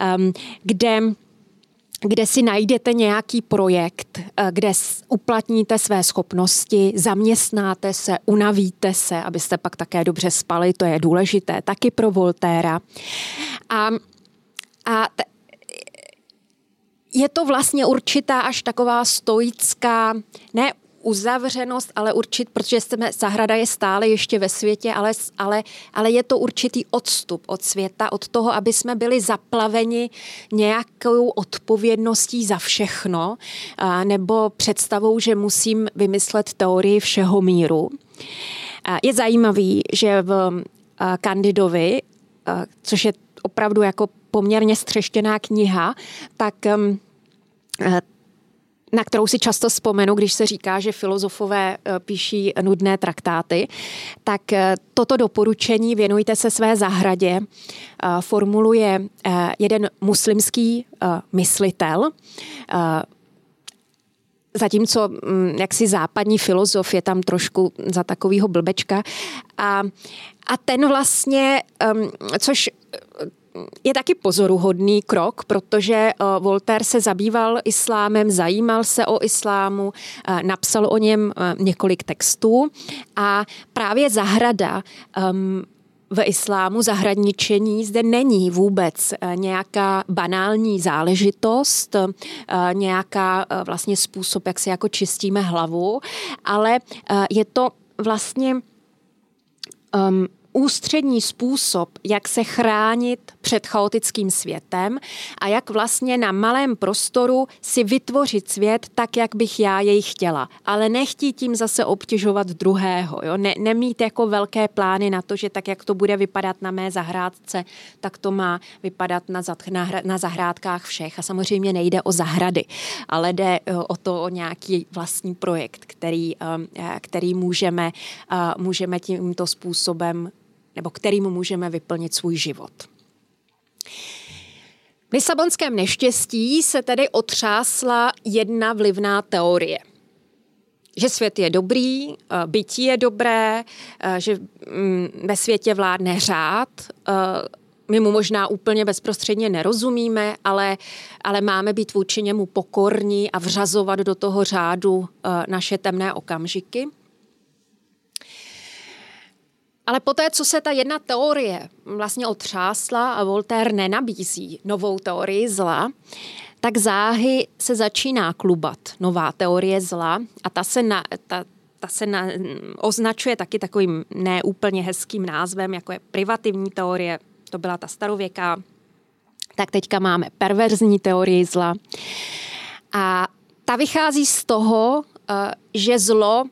kde si najdete nějaký projekt, kde uplatníte své schopnosti, zaměstnáte se, unavíte se, abyste pak také dobře spali, to je důležité taky pro Voltaira. A je to vlastně určitá až taková stoická, ne uzavřenost, ale protože zahrada je stále ještě ve světě, ale je to určitý odstup od světa, od toho, aby jsme byli zaplaveni nějakou odpovědností za všechno, nebo představou, že musím vymyslet teorii všeho míru. Je zajímavý, že v Candidovi, což je opravdu jako poměrně střeštěná kniha, tak na kterou si často vzpomenu, když se říká, že filozofové píší nudné traktáty, tak toto doporučení věnujte se své zahradě formuluje jeden muslimský myslitel, zatímco jaksi západní filozof je tam trošku za takovýho blbečka. A ten vlastně, což je taky pozoruhodný krok, protože Voltaire se zabýval islámem, zajímal se o islámu, napsal o něm několik textů a právě zahrada v islámu, zahradničení, zde není vůbec nějaká banální záležitost, nějaká vlastně způsob, jak si jako čistíme hlavu, ale je to vlastně ústřední způsob, jak se chránit před chaotickým světem a jak vlastně na malém prostoru si vytvořit svět tak, jak bych já jej chtěla. Ale nechtít tím zase obtěžovat druhého. Jo? Nemít jako velké plány na to, že tak, jak to bude vypadat na mé zahrádce, tak to má vypadat na zahrádkách všech. A samozřejmě nejde o zahrady, ale jde o nějaký vlastní projekt, který můžeme tímto způsobem nebo kterým můžeme vyplnit svůj život. V Lisabonském neštěstí se tedy otřásla jedna vlivná teorie. Že svět je dobrý, bytí je dobré, že ve světě vládne řád. My mu možná úplně bezprostředně nerozumíme, ale máme být vůči němu pokorní a vřazovat do toho řádu naše temné okamžiky. Ale poté, co se ta jedna teorie vlastně otřásla a Voltaire nenabízí novou teorii zla, tak záhy se začíná klubat nová teorie zla a ta se označuje taky takovým neúplně hezkým názvem, jako je privativní teorie, to byla ta starověká, tak teďka máme perverzní teorii zla. A ta vychází z toho, že zlo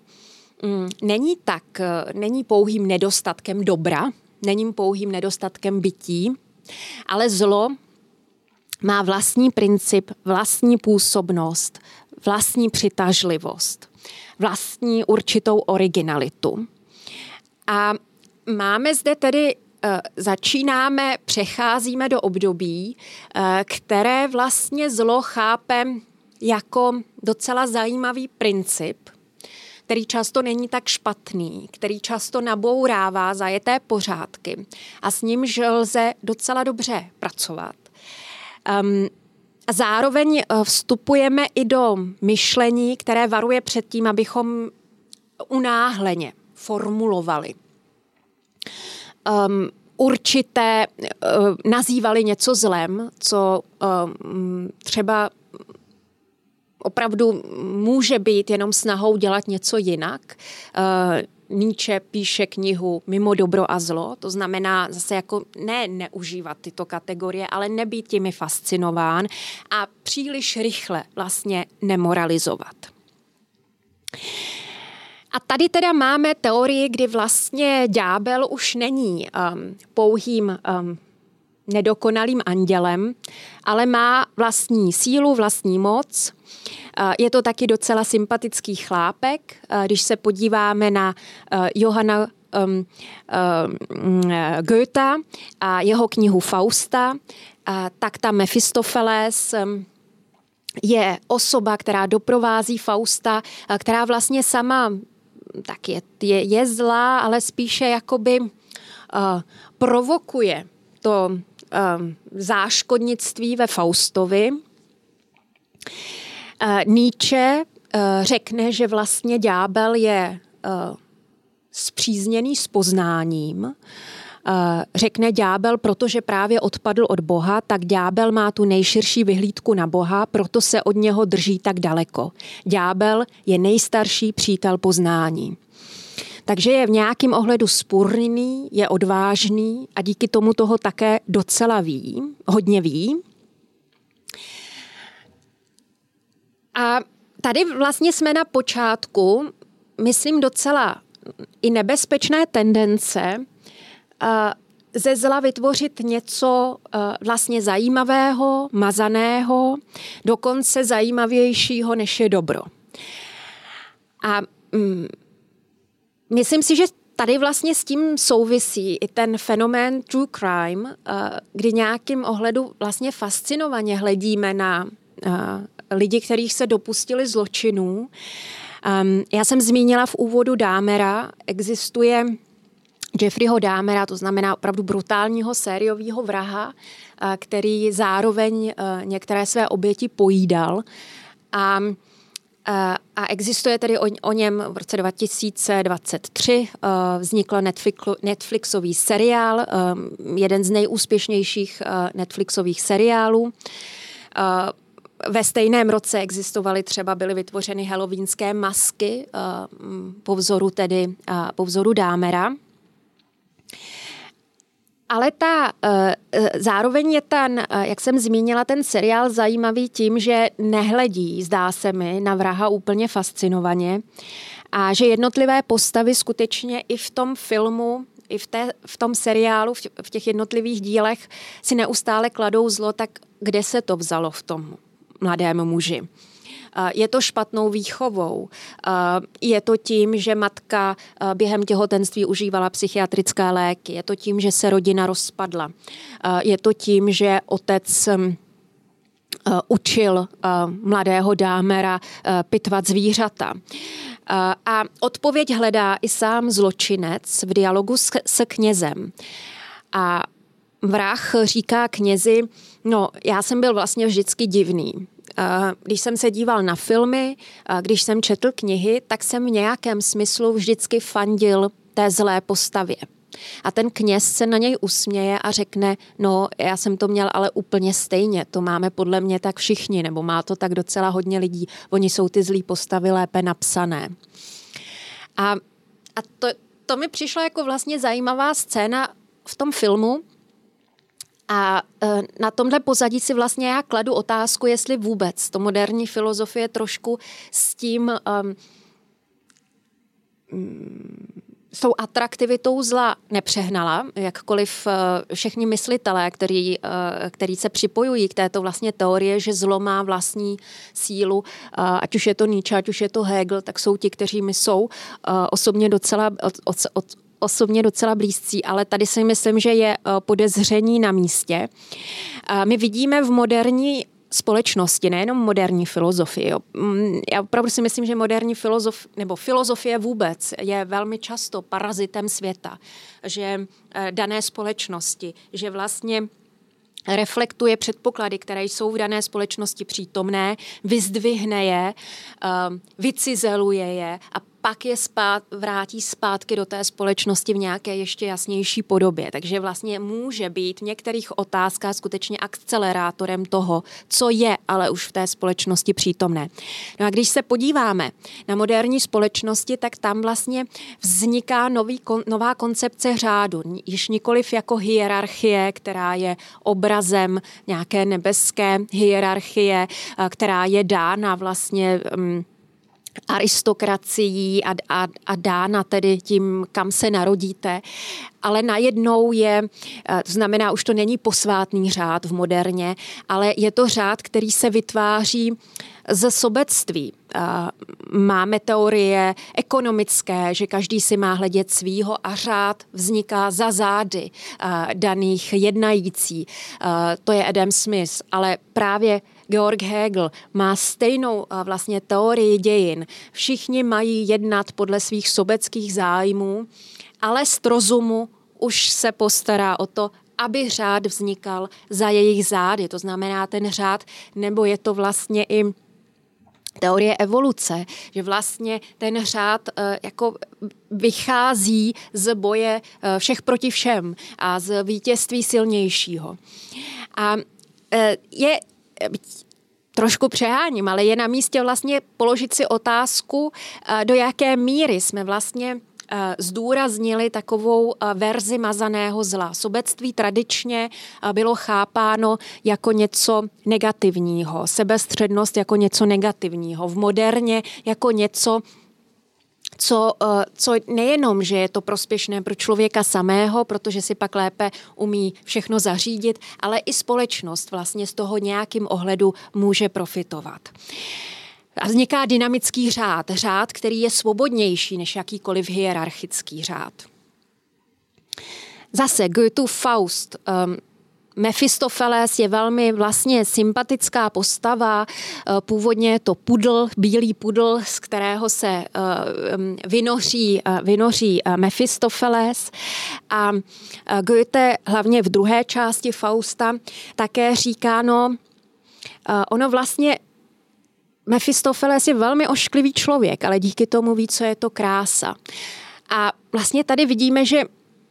není pouhým nedostatkem dobra, není pouhým nedostatkem bytí, ale zlo má vlastní princip, vlastní působnost, vlastní přitažlivost, vlastní určitou originalitu. A máme zde tedy, přecházíme do období, které vlastně zlo chápe jako docela zajímavý princip, který často není tak špatný, který často nabourává zajeté pořádky a s nímž lze docela dobře pracovat. A zároveň vstupujeme i do myšlení, které varuje před tím, abychom unáhleně formulovali určité, nazývali něco zlem, co třeba opravdu může být jenom snahou dělat něco jinak. Nietzsche píše knihu Mimo dobro a zlo, to znamená zase jako neužívat tyto kategorie, ale nebýt těmi fascinován a příliš rychle vlastně nemoralizovat. A tady teda máme teorii, kdy vlastně ďábel už není pouhým nedokonalým andělem, ale má vlastní sílu, vlastní moc. Je to taky docela sympatický chlápek. Když se podíváme na Johanna Goethe a jeho knihu Fausta, tak ta Mefistofeles je osoba, která doprovází Fausta, která vlastně sama tak je zlá, ale spíše jakoby provokuje to záškodnictví ve Faustovi. Nietzsche řekne, že vlastně ďábel je spřízněný s poznáním. Řekne ďábel, protože právě odpadl od Boha, tak ďábel má tu nejširší vyhlídku na Boha, proto se od něho drží tak daleko. Ďábel je nejstarší přítel poznání. Takže je v nějakém ohledu spurný, je odvážný a díky tomu toho také docela hodně ví. A tady vlastně jsme na počátku, myslím, docela i nebezpečné tendence ze zla vytvořit něco vlastně zajímavého, mazaného, dokonce zajímavějšího, než je dobro. A myslím si, že tady vlastně s tím souvisí i ten fenomén true crime, kdy nějakým ohledu vlastně fascinovaně hledíme na lidi, kterých se dopustili zločinů. Já jsem zmínila v úvodu Dahmera, existuje Jeffreyho Dahmera, to znamená opravdu brutálního sériového vraha, který zároveň některé své oběti pojídal. A existuje tedy o něm v roce 2023, vznikl Netflixový seriál, jeden z nejúspěšnějších Netflixových seriálů. Ve stejném roce byly vytvořeny halloweenské masky po vzoru Dahmera. Ale zároveň je jak jsem zmínila, ten seriál zajímavý tím, že nehledí, zdá se mi, na vraha úplně fascinovaně a že jednotlivé postavy skutečně i v tom filmu, i v tom seriálu, v těch jednotlivých dílech si neustále kladou zlo, tak kde se to vzalo v tom mladém muži? Je to špatnou výchovou, je to tím, že matka během těhotenství užívala psychiatrické léky, je to tím, že se rodina rozpadla, je to tím, že otec učil mladého Dahmera pitvat zvířata. A odpověď hledá i sám zločinec v dialogu s knězem. A vrah říká knězi, já jsem byl vlastně vždycky divný. Když jsem se díval na filmy, když jsem četl knihy, tak jsem v nějakém smyslu vždycky fandil té zlé postavě. A ten kněz se na něj usměje a řekne, já jsem to měl ale úplně stejně, to máme podle mě tak všichni, nebo má to tak docela hodně lidí, oni jsou ty zlý postavy lépe napsané. A to mi přišlo jako vlastně zajímavá scéna v tom filmu, a na tomhle pozadí si vlastně já kladu otázku, jestli vůbec to moderní filozofie trošku s tím tou atraktivitou zla nepřehnala, jakkoliv všichni myslitelé, který se připojují k této vlastně teorie, že zlo má vlastní sílu, ať už je to Nietzsche, ať už je to Hegel, tak jsou ti, kteří mi jsou osobně docela blízcí, ale tady si myslím, že je podezření na místě. My vidíme v moderní společnosti, nejenom moderní filozofii. Já opravdu si myslím, že moderní filozofie vůbec je velmi často parazitem světa, že dané společnosti, že vlastně reflektuje předpoklady, které jsou v dané společnosti přítomné, vyzdvihne je, vycizeluje je a pak je vrátí zpátky do té společnosti v nějaké ještě jasnější podobě. Takže vlastně může být v některých otázkách skutečně akcelerátorem toho, co je ale už v té společnosti přítomné. No a když se podíváme na moderní společnosti, tak tam vlastně vzniká nová koncepce řádu. Již nikoliv jako hierarchie, která je obrazem nějaké nebeské hierarchie, která je dána vlastně aristokracií a dána tedy tím, kam se narodíte, ale najednou to znamená, už to není posvátný řád v moderně, ale je to řád, který se vytváří ze sobectví. Máme teorie ekonomické, že každý si má hledět svýho a řád vzniká za zády daných jednající. To je Adam Smith, ale právě Georg Hegel má stejnou vlastně teorii dějin. Všichni mají jednat podle svých sobeckých zájmů, ale z rozumu už se postará o to, aby řád vznikal za jejich zády. To znamená ten řád, nebo je to vlastně i teorie evoluce, že vlastně ten řád jako vychází z boje všech proti všem a z vítězství silnějšího. A je trošku přeháním, ale je na místě vlastně položit si otázku, do jaké míry jsme vlastně zdůraznili takovou verzi mazaného zla. Sobectví tradičně bylo chápáno jako něco negativního, sebestřednost jako něco negativního, v moderně jako něco, co nejenom, že je to prospěšné pro člověka samého, protože si pak lépe umí všechno zařídit, ale i společnost vlastně z toho nějakým ohledu může profitovat. A vzniká dynamický řád, který je svobodnější než jakýkoliv hierarchický řád. Zase Goethův Faust. Mefistofeles je velmi vlastně sympatická postava. Původně je to bílý pudl, z kterého se vynoří Mefistofeles. A Goethe hlavně v druhé části Fausta také říká, ono vlastně Mefistofeles je velmi ošklivý člověk, ale díky tomu ví, co je to krása. A vlastně tady vidíme, že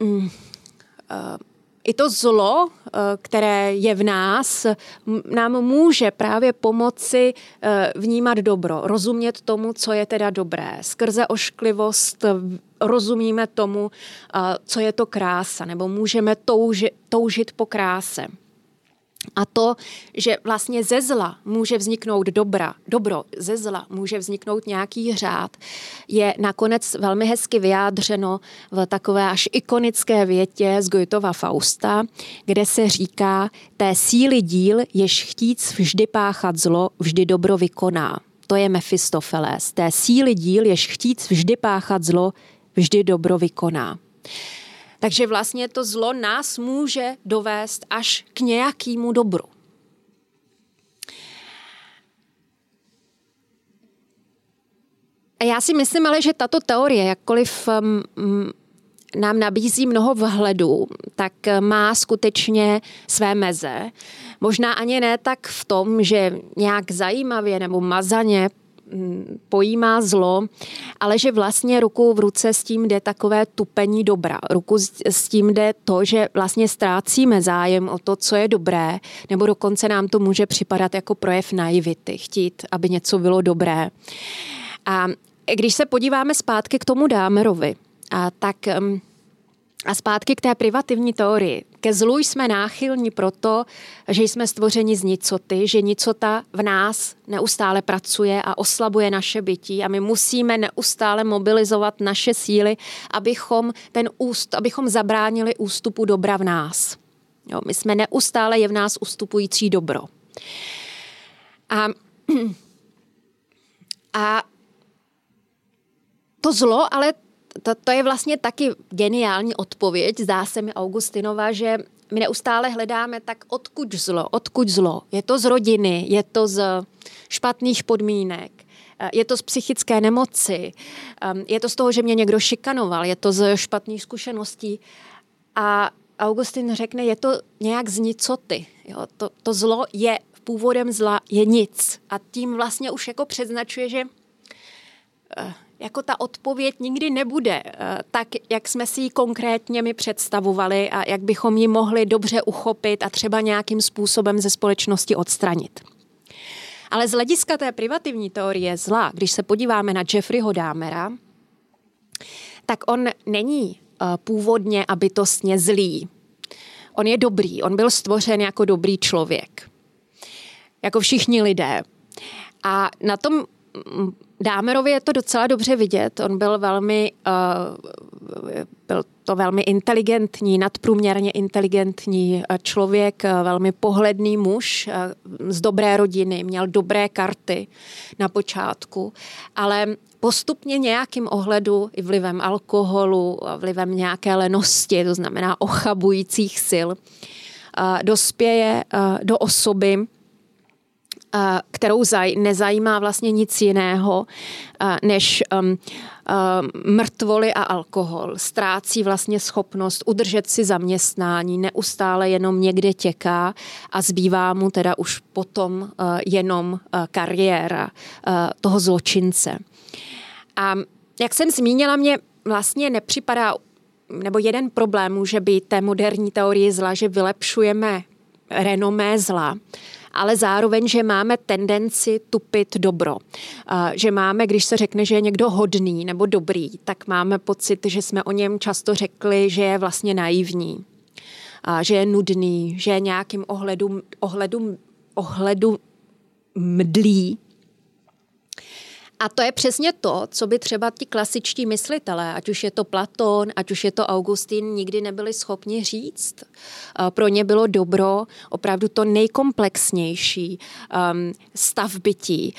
i to zlo, které je v nás, nám může právě pomoci vnímat dobro, rozumět tomu, co je teda dobré. Skrze ošklivost rozumíme tomu, co je to krása, nebo můžeme toužit po kráse. A to, že vlastně ze zla může vzniknout dobro, ze zla může vzniknout nějaký řád, je nakonec velmi hezky vyjádřeno v takové až ikonické větě z Goethova Fausta, kde se říká, té síly díl, jež chtíc vždy páchat zlo, vždy dobro vykoná. To je Mefistofeles. Té síly díl, jež chtíc vždy páchat zlo, vždy dobro vykoná. Takže vlastně to zlo nás může dovést až k nějakému dobru. A já si myslím ale, že tato teorie, jakkoliv nám nabízí mnoho vhledů, tak má skutečně své meze. Možná ani ne tak v tom, že nějak zajímavě nebo mazaně pojímá zlo, ale že vlastně ruku v ruce s tím jde takové tupení dobra. Ruku s tím jde to, že vlastně ztrácíme zájem o to, co je dobré, nebo dokonce nám to může připadat jako projev naivity, chtít, aby něco bylo dobré. A když se podíváme zpátky k tomu Dahmerovi, tak A zpátky k té privativní teorii. Ke zlu jsme náchylní proto, že jsme stvořeni z nicoty, že nicota v nás neustále pracuje a oslabuje naše bytí a my musíme neustále mobilizovat naše síly, abychom zabránili ústupu dobra v nás. Jo, my jsme neustále, je v nás ustupující dobro. A to zlo, ale to je vlastně taky geniální odpověď, zdá se mi Augustinova, že my neustále hledáme tak odkud zlo. Je to z rodiny, je to z špatných podmínek, je to z psychické nemoci, je to z toho, že mě někdo šikanoval, je to z špatných zkušeností. A Augustin řekne, je to nějak z nicoty. Jo? To zlo je původem zla, je nic. A tím vlastně už jako předznačuje, že jako ta odpověď nikdy nebude tak, jak jsme si ji konkrétně my představovali a jak bychom ji mohli dobře uchopit a třeba nějakým způsobem ze společnosti odstranit. Ale z hlediska té privativní teorie zla, když se podíváme na Jeffreyho Dahmera, tak on není původně a bytostně zlý. On je dobrý, on byl stvořen jako dobrý člověk. Jako všichni lidé. A na tom Dahmerovi je to docela dobře vidět. On byl velmi inteligentní, nadprůměrně inteligentní člověk, velmi pohledný muž z dobré rodiny, měl dobré karty na počátku, ale postupně nějakým ohledu i vlivem alkoholu, vlivem nějaké lenosti, to znamená ochabujících sil, dospěje do osoby, kterou nezajímá vlastně nic jiného než mrtvoly a alkohol. Ztrácí vlastně schopnost udržet si zaměstnání, neustále jenom někde těká a zbývá mu teda už potom jenom kariéra toho zločince. A jak jsem zmínila, mě vlastně nepřipadá, nebo jeden problém může být té moderní teorie zla, že vylepšujeme renomé zla, ale zároveň, že máme tendenci tupit dobro. Že máme, když se řekne, že je někdo hodný nebo dobrý, tak máme pocit, že jsme o něm často řekli, že je vlastně naivní, že je nudný, že je nějakým ohledu mdlý. A to je přesně to, co by třeba ti klasičtí myslitelé, ať už je to Platón, ať už je to Augustin, nikdy nebyli schopni říct. Pro ně bylo dobro opravdu to nejkomplexnější stav bytí.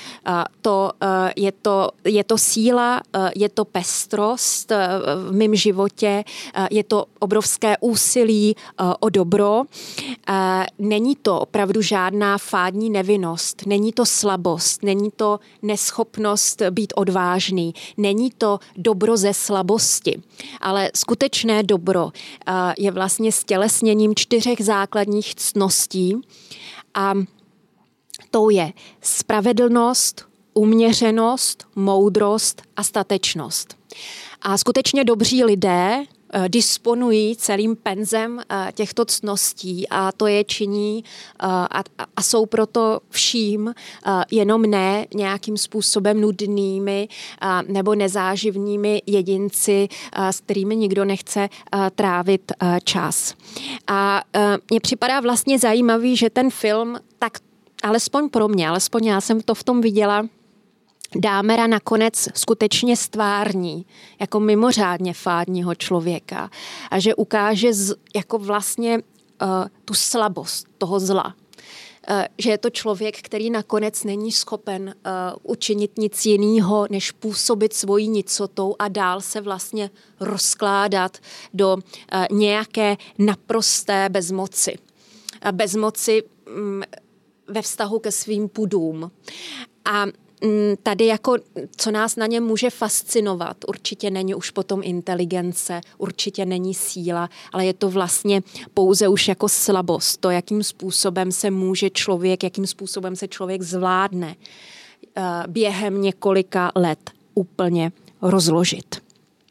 Je to síla, je to pestrost v mém životě, je to obrovské úsilí o dobro. Není to opravdu žádná fádní nevinnost, není to slabost, není to neschopnost být odvážný. Není to dobro ze slabosti, ale skutečné dobro je vlastně stělesněním 4 základních ctností a tou je spravedlnost, uměřenost, moudrost a statečnost. A skutečně dobří lidé disponují celým penzem těchto ctností a to je činí a jsou proto vším jenom ne nějakým způsobem nudnými nebo nezáživnými jedinci, s kterými nikdo nechce trávit čas. A mně připadá vlastně zajímavý, že ten film, tak alespoň pro mě, alespoň já jsem to v tom viděla, Dahmera nakonec skutečně stvární jako mimořádně fádního člověka a že ukáže jako vlastně tu slabost toho zla. Že je to člověk, který nakonec není schopen učinit nic jiného, než působit svojí nicotou a dál se vlastně rozkládat do nějaké naprosté bezmoci. Bezmoci ve vztahu ke svým pudům. A tady jako, co nás na něm může fascinovat, určitě není už potom inteligence, určitě není síla, ale je to vlastně pouze už jako slabost, to, jakým způsobem se člověk zvládne během několika let úplně rozložit.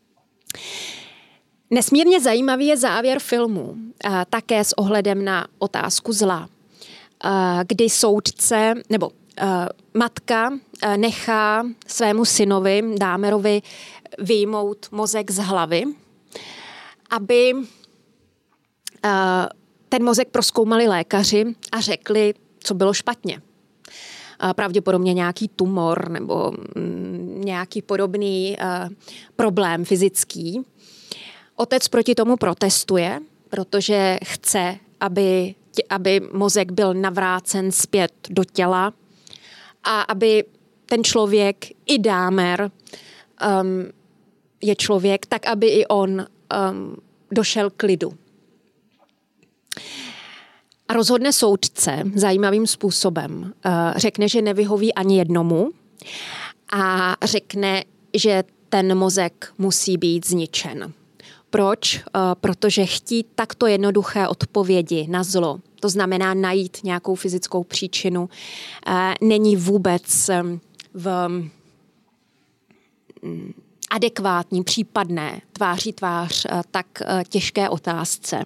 Nesmírně zajímavý je závěr filmu, také s ohledem na otázku zla, kdy soudce, nebo matka nechá svému synovi, Dahmerovi, vyjmout mozek z hlavy aby ten mozek prozkoumali lékaři a řekli, co bylo špatně. Pravděpodobně nějaký tumor nebo nějaký podobný problém fyzický. Otec proti tomu protestuje, protože chce, aby mozek byl navrácen zpět do těla a aby ten člověk, i Dahmer je člověk, tak aby i on došel k lidu. A rozhodne soudce zajímavým způsobem. Řekne, že nevyhoví ani jednomu a řekne, že ten mozek musí být zničen. Proč? Protože chtít takto jednoduché odpovědi na zlo, to znamená najít nějakou fyzickou příčinu, není vůbec v adekvátní, případné tváří tvář tak těžké otázce.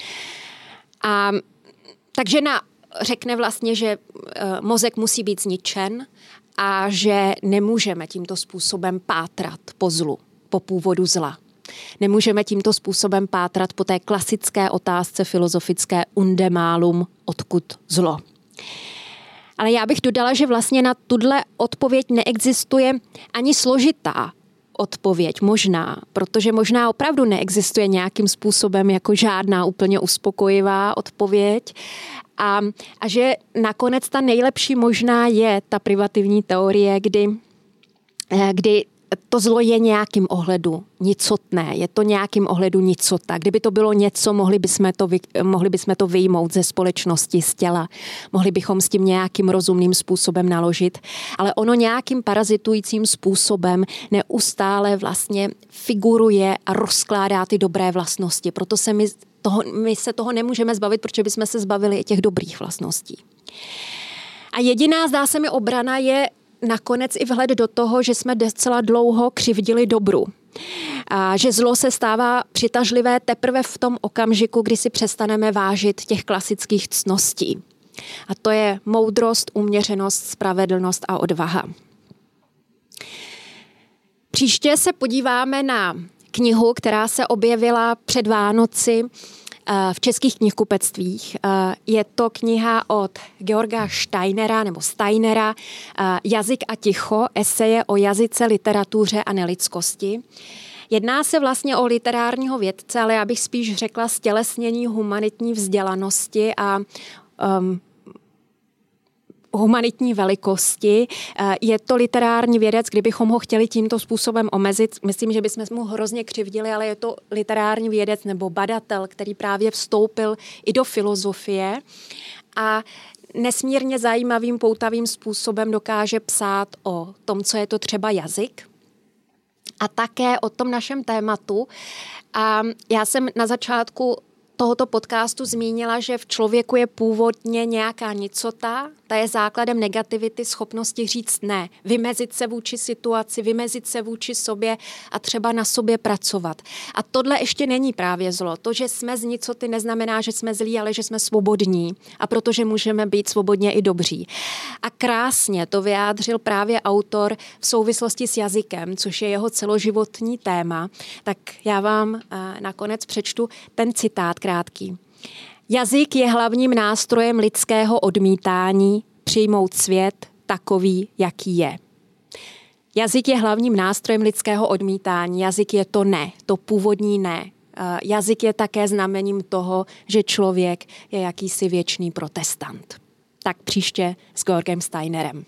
Takže řekne vlastně, že mozek musí být zničen a že nemůžeme tímto způsobem pátrat po zlu, po původu zla. Nemůžeme tímto způsobem pátrat po té klasické otázce filozofické unde malum, odkud zlo. Ale já bych dodala, že vlastně na tuhle odpověď neexistuje ani složitá odpověď, možná, protože možná opravdu neexistuje nějakým způsobem jako žádná úplně uspokojivá odpověď a že nakonec ta nejlepší možná je ta privativní teorie, kdy to zlo je nějakým ohledu nicotné, je to nějakým ohledu nicota. Kdyby to bylo něco, mohli bychom to vyjmout ze společnosti, z těla. Mohli bychom s tím nějakým rozumným způsobem naložit, ale ono nějakým parazitujícím způsobem neustále vlastně figuruje a rozkládá ty dobré vlastnosti. Proto my se toho nemůžeme zbavit, protože bychom se zbavili i těch dobrých vlastností. A jediná, zdá se mi, obrana je nakonec i vhled do toho, že jsme docela dlouho křivdili dobru. A že zlo se stává přitažlivé teprve v tom okamžiku, kdy si přestaneme vážit těch klasických ctností. A to je moudrost, uměřenost, spravedlnost a odvaha. Příště se podíváme na knihu, která se objevila před Vánoci v českých knihkupectvích. Je to kniha od Georga Steinera, Jazyk a ticho, eseje o jazyce, literatuře a nelidskosti. Jedná se vlastně o literárního vědce, ale já bych spíš řekla stělesnění humanitní vzdělanosti a humanitní velikosti. Je to literární vědec, kdybychom ho chtěli tímto způsobem omezit. Myslím, že bychom mu hrozně křivdili, ale je to literární vědec nebo badatel, který právě vstoupil i do filozofie a nesmírně zajímavým, poutavým způsobem dokáže psát o tom, co je to třeba jazyk a také o tom našem tématu. A já jsem na začátku tohoto podcastu zmínila, že v člověku je původně nějaká nicota, ta je základem negativity, schopnosti říct ne, vymezit se vůči situaci, vymezit se vůči sobě a třeba na sobě pracovat. A tohle ještě není právě zlo. To, že jsme z nicoty, neznamená, že jsme zlí, ale že jsme svobodní a protože můžeme být svobodně i dobří. A krásně to vyjádřil právě autor v souvislosti s jazykem, což je jeho celoživotní téma. Tak já vám nakonec přečtu ten citát krátký. Jazyk je hlavním nástrojem lidského odmítání přijmout svět takový, jaký je. Jazyk je hlavním nástrojem lidského odmítání. Jazyk je to ne, to původní ne. Jazyk je také znamením toho, že člověk je jakýsi věčný protestant. Tak příště s Georgem Steinerem.